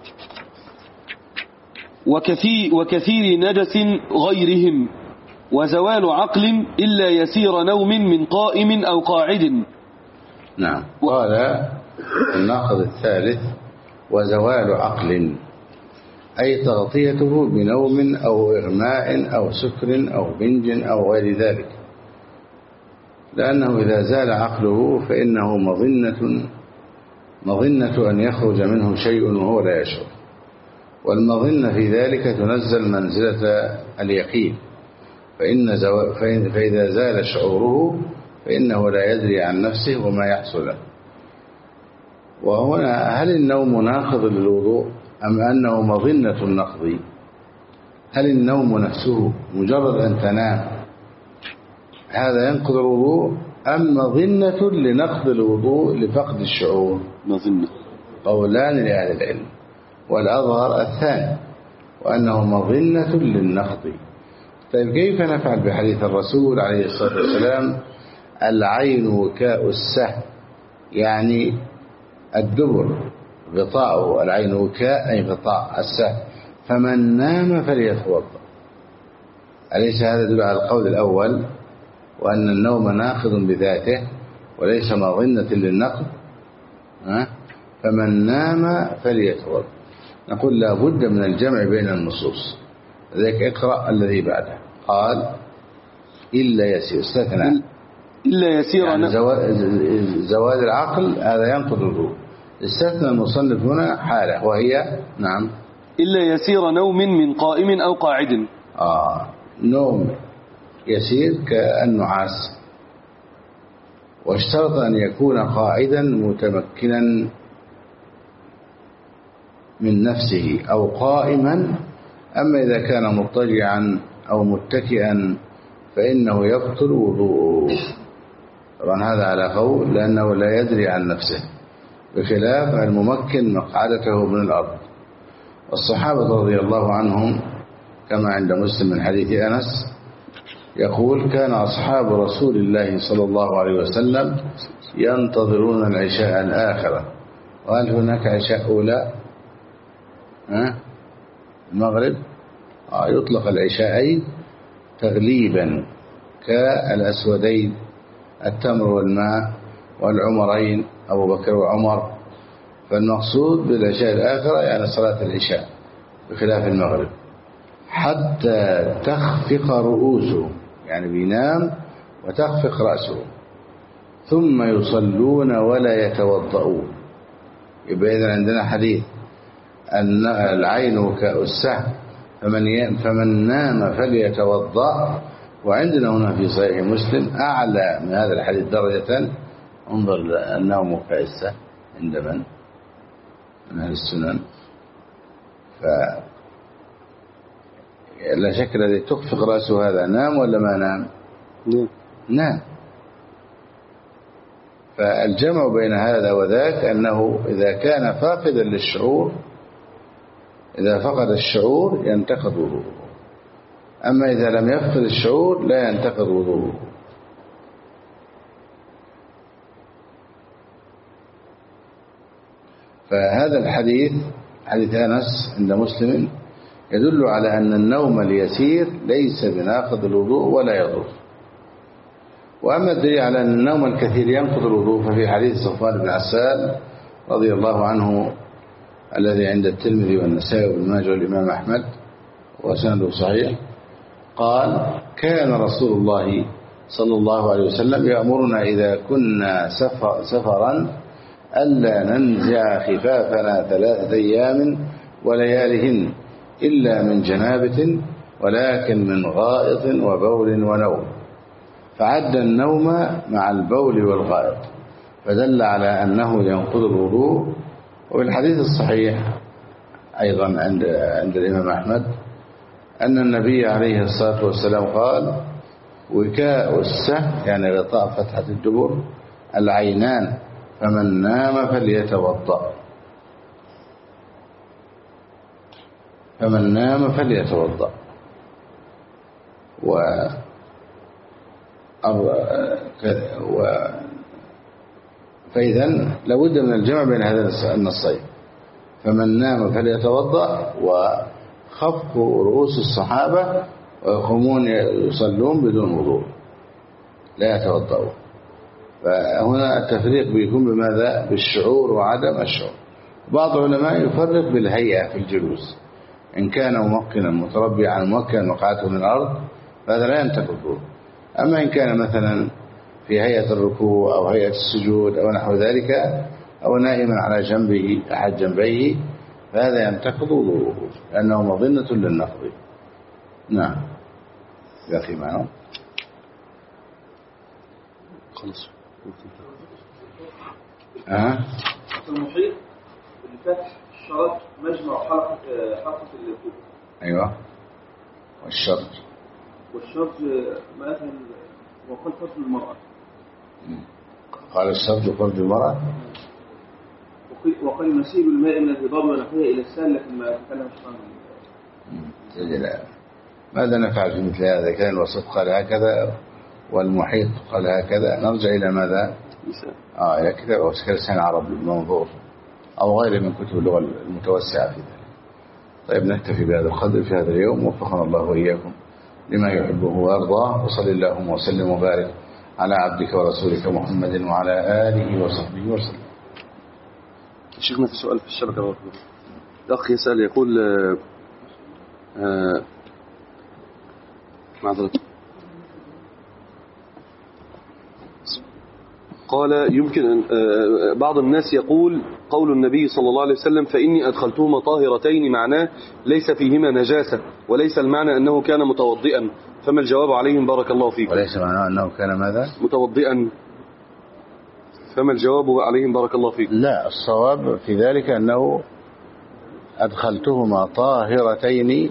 وكثير نجس غيرهم، وزوال عقل إلا يسير نوم من قائم أو قاعد. نعم. قال الناقض الثالث: وزوال عقل، أي تغطيته بنوم أو إغماء أو سكر أو بنج أو غير ذلك، لأنه إذا زال عقله فإنه مظنة أن يخرج منه شيء وهو لا يشعر، والمظنة في ذلك تنزل منزلة اليقين، فإذا زال شعوره فإنه لا يدري عن نفسه وما يحصل له. وهنا هل النوم ناقض للوضوء أم أنه مظنة النقض؟ هل النوم نفسه مجرد أن تنام هذا ينقض الوضوء، أم مظنة لنقض الوضوء لفقد الشعور؟ مظنة. قولان لأهل العلم، والأظهر الثاني، وأنه مظنة للنقض. طيب كيف نفعل بحديث الرسول عليه الصلاة والسلام: العين وكاء السهم، يعني الدبر غطاءه، العين وكاء أي غطاء السهم، فمن نام فليتوضأ. أليس هذا يدل على القول الأول، وأن النوم ناقض بذاته وليس مظنة للنقض؟ فمن نام فليتوضأ. نقول لا بد من الجمع بين النصوص، لذلك اقرأ الذي بعده. قال: إلا يسير، استثناء إلا يسير، يعني زوال العقل هذا ينقض الوضوء. استثنى المصنف هنا حالة وهي نعم إلا يسير نوم من قائم أو قاعد. نوم يسير كالنعاس، واشترط أن يكون قاعدا متمكنا من نفسه أو قائما. أما إذا كان مضطجعا أو متكئا فإنه يبطل وضوءه. طبعا هذا على قول لأنه لا يدري عن نفسه، بخلاف الممكن مقعدته من الأرض. والصحابة رضي الله عنهم كما عند مسلم من حديث أنس يقول: كان أصحاب رسول الله صلى الله عليه وسلم ينتظرون العشاء الآخرة. وهل هناك عشاء أولى؟ المغرب يطلق العشاءين تغليبا كالأسودين، التمر والماء، والعمرين أبو بكر وعمر. فالمقصود بالعشاء الآخرة يعني صلاة العشاء بخلاف المغرب، حتى تخفق رؤوسهم، يعني بينام وتخفق رأسه، ثم يصلون ولا يتوضؤون. يبقى إذن عندنا حديث أن العين كالسهم، فمن نام فليتوضأ. وعندنا هنا في صحيح مسلم أعلى من هذا الحديث درجة، انظر النوم كالسهم عند من أهل السنن. لا شك الذي تخفق رأسه هذا نام ولا ما نام؟ نام. فالجمع بين هذا وذاك أنه إذا كان فاقدا للشعور، إذا فقد الشعور ينتقض وضوءه، أما إذا لم يفقد الشعور لا ينتقض وضوءه. فهذا الحديث حديث أنس عند مسلم يدل على أن النوم اليسير ليس بناقض الوضوء ولا يضر. وأما الدليل على أن النوم الكثير ينقض الوضوء ففي حديث صفوان بن عسال رضي الله عنه الذي عند الترمذي والنسائي وابن ماجه والإمام أحمد وسنده صحيح، قال: كان رسول الله صلى الله عليه وسلم يأمرنا إذا كنا سفرا ألا ننزع خفافنا 3 أيام وليالهن إلا من جنابة ولكن من غائط وبول ونوم، فعد النوم مع البول والغائط، فدل على أنه ينقض الوضوء. وبالحديث الصحيح أيضا عند الإمام أحمد أن النبي عليه الصلاة والسلام قال: وكاء السهم يعني غطاء فتحة الدبر العينان، فمن نام فليتوضأ، فمن نام فليتوضأ. فإذا لابد من الجمع بين هذا النصين، فمن نام فليتوضأ وخفق رؤوس الصحابة ويقومون يصلون بدون وضوء لا يتوضأوا. فهنا التفريق بيكون بماذا؟ بالشعور وعدم الشعور. بعض العلماء يفرق بالهيئة في الجلوس، إن كان ممكنا متربعا ممكنا وقعته من الأرض فهذا لا ينتقض الوضوء. أما إن كان مثلا في هيئة الركوع أو هيئة السجود أو نحو ذلك أو نائما على جنبه أحد جنبيه فهذا ينتقض وضوءه لأنه مظنة للنقض. نعم يا أخي معنا خلص. المحيط لفتح الشرط مجمع حلقة الكوب. أيوة. والشرط مثلا وقال فرج المرأة. قال الشرط فرج المرأة. وقال مسيب الماء من الهضاب ونحوه إلى السال، لكن ما تكلمش عنه. ماذا نفعل في مثل هذا؟ كان الوسط قال هكذا والمحيط قال هكذا، نرجع إلى ماذا؟ إلى كتاب أو لسان عرب المنظور أو غيره من كتب اللغة المتوسعة في ذلك. طيب نكتفي بهذا القدر في هذا اليوم، وفقنا الله وإياكم لما يحبه ويرضاه، وصل اللهم وسلم وبارك على عبدك ورسولك محمد وعلى آله وصحبه وسلم. شيخنا في سؤال في الشبكة، الأخ يسأل يقول معذرة، قال يمكن أن بعض الناس يقول قول النبي صلى الله عليه وسلم فإني أدخلتهما طاهرتين معناه ليس فيهما نجاسة، وليس المعنى أنه كان متوضئا، فما الجواب عليهم بارك الله فيكم؟ وليس معناه أنه كان ماذا؟ متوضئا، فما الجواب عليهم بارك الله فيكم؟ لا، الصواب في ذلك أنه أدخلتهما طاهرتين،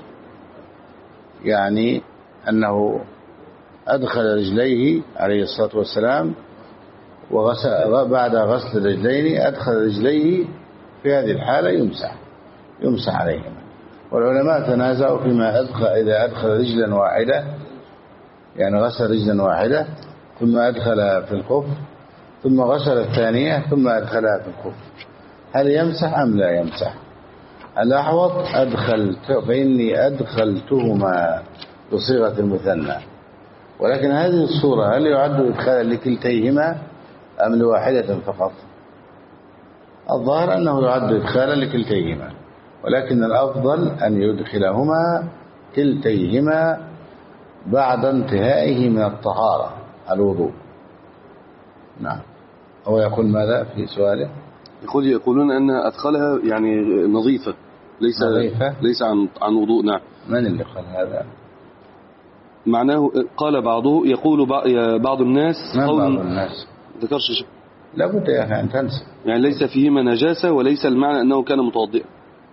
يعني أنه أدخل رجليه عليه الصلاة والسلام وبعد غسل الرجلين أدخل رجليه في هذه الحالة يمسح عليهما. والعلماء تنازعوا فيما إذا أدخل رجلا واحدة، يعني غسل رجلا واحدة ثم أدخل في الخف ثم غسل الثانية ثم أدخلها في الخف، هل يمسح أم لا يمسح؟ الأحوط فإني أدخلتهما بصيغة المثنى، ولكن هذه الصورة هل يعد إدخالا لكلتيهما أم لواحدة فقط؟ الظاهر أنه يعد إدخالا لكلتيهما، ولكن الأفضل أن يدخلهما كلتيهما بعد انتهائه من الطهارة الوضوء. نعم. هو يقول ماذا في سؤاله؟ يقولون أن أدخلها يعني نظيفة، ليس عن وضوء. نعم. من اللي قال هذا؟ معناه قال بعضه، يقول بعض الناس، من بعض الناس؟ ذكرش شيء. لابد يا أخي أن تنسى، يعني ليس فيهما نجاسة وليس المعنى أنه كان متوضئا.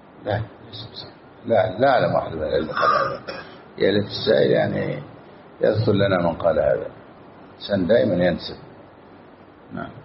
لا أعلم أحد من العلم قال هذا. يا ليت السائل يعني يذكر لنا من قال هذا، عشان دائما ينسى. نعم.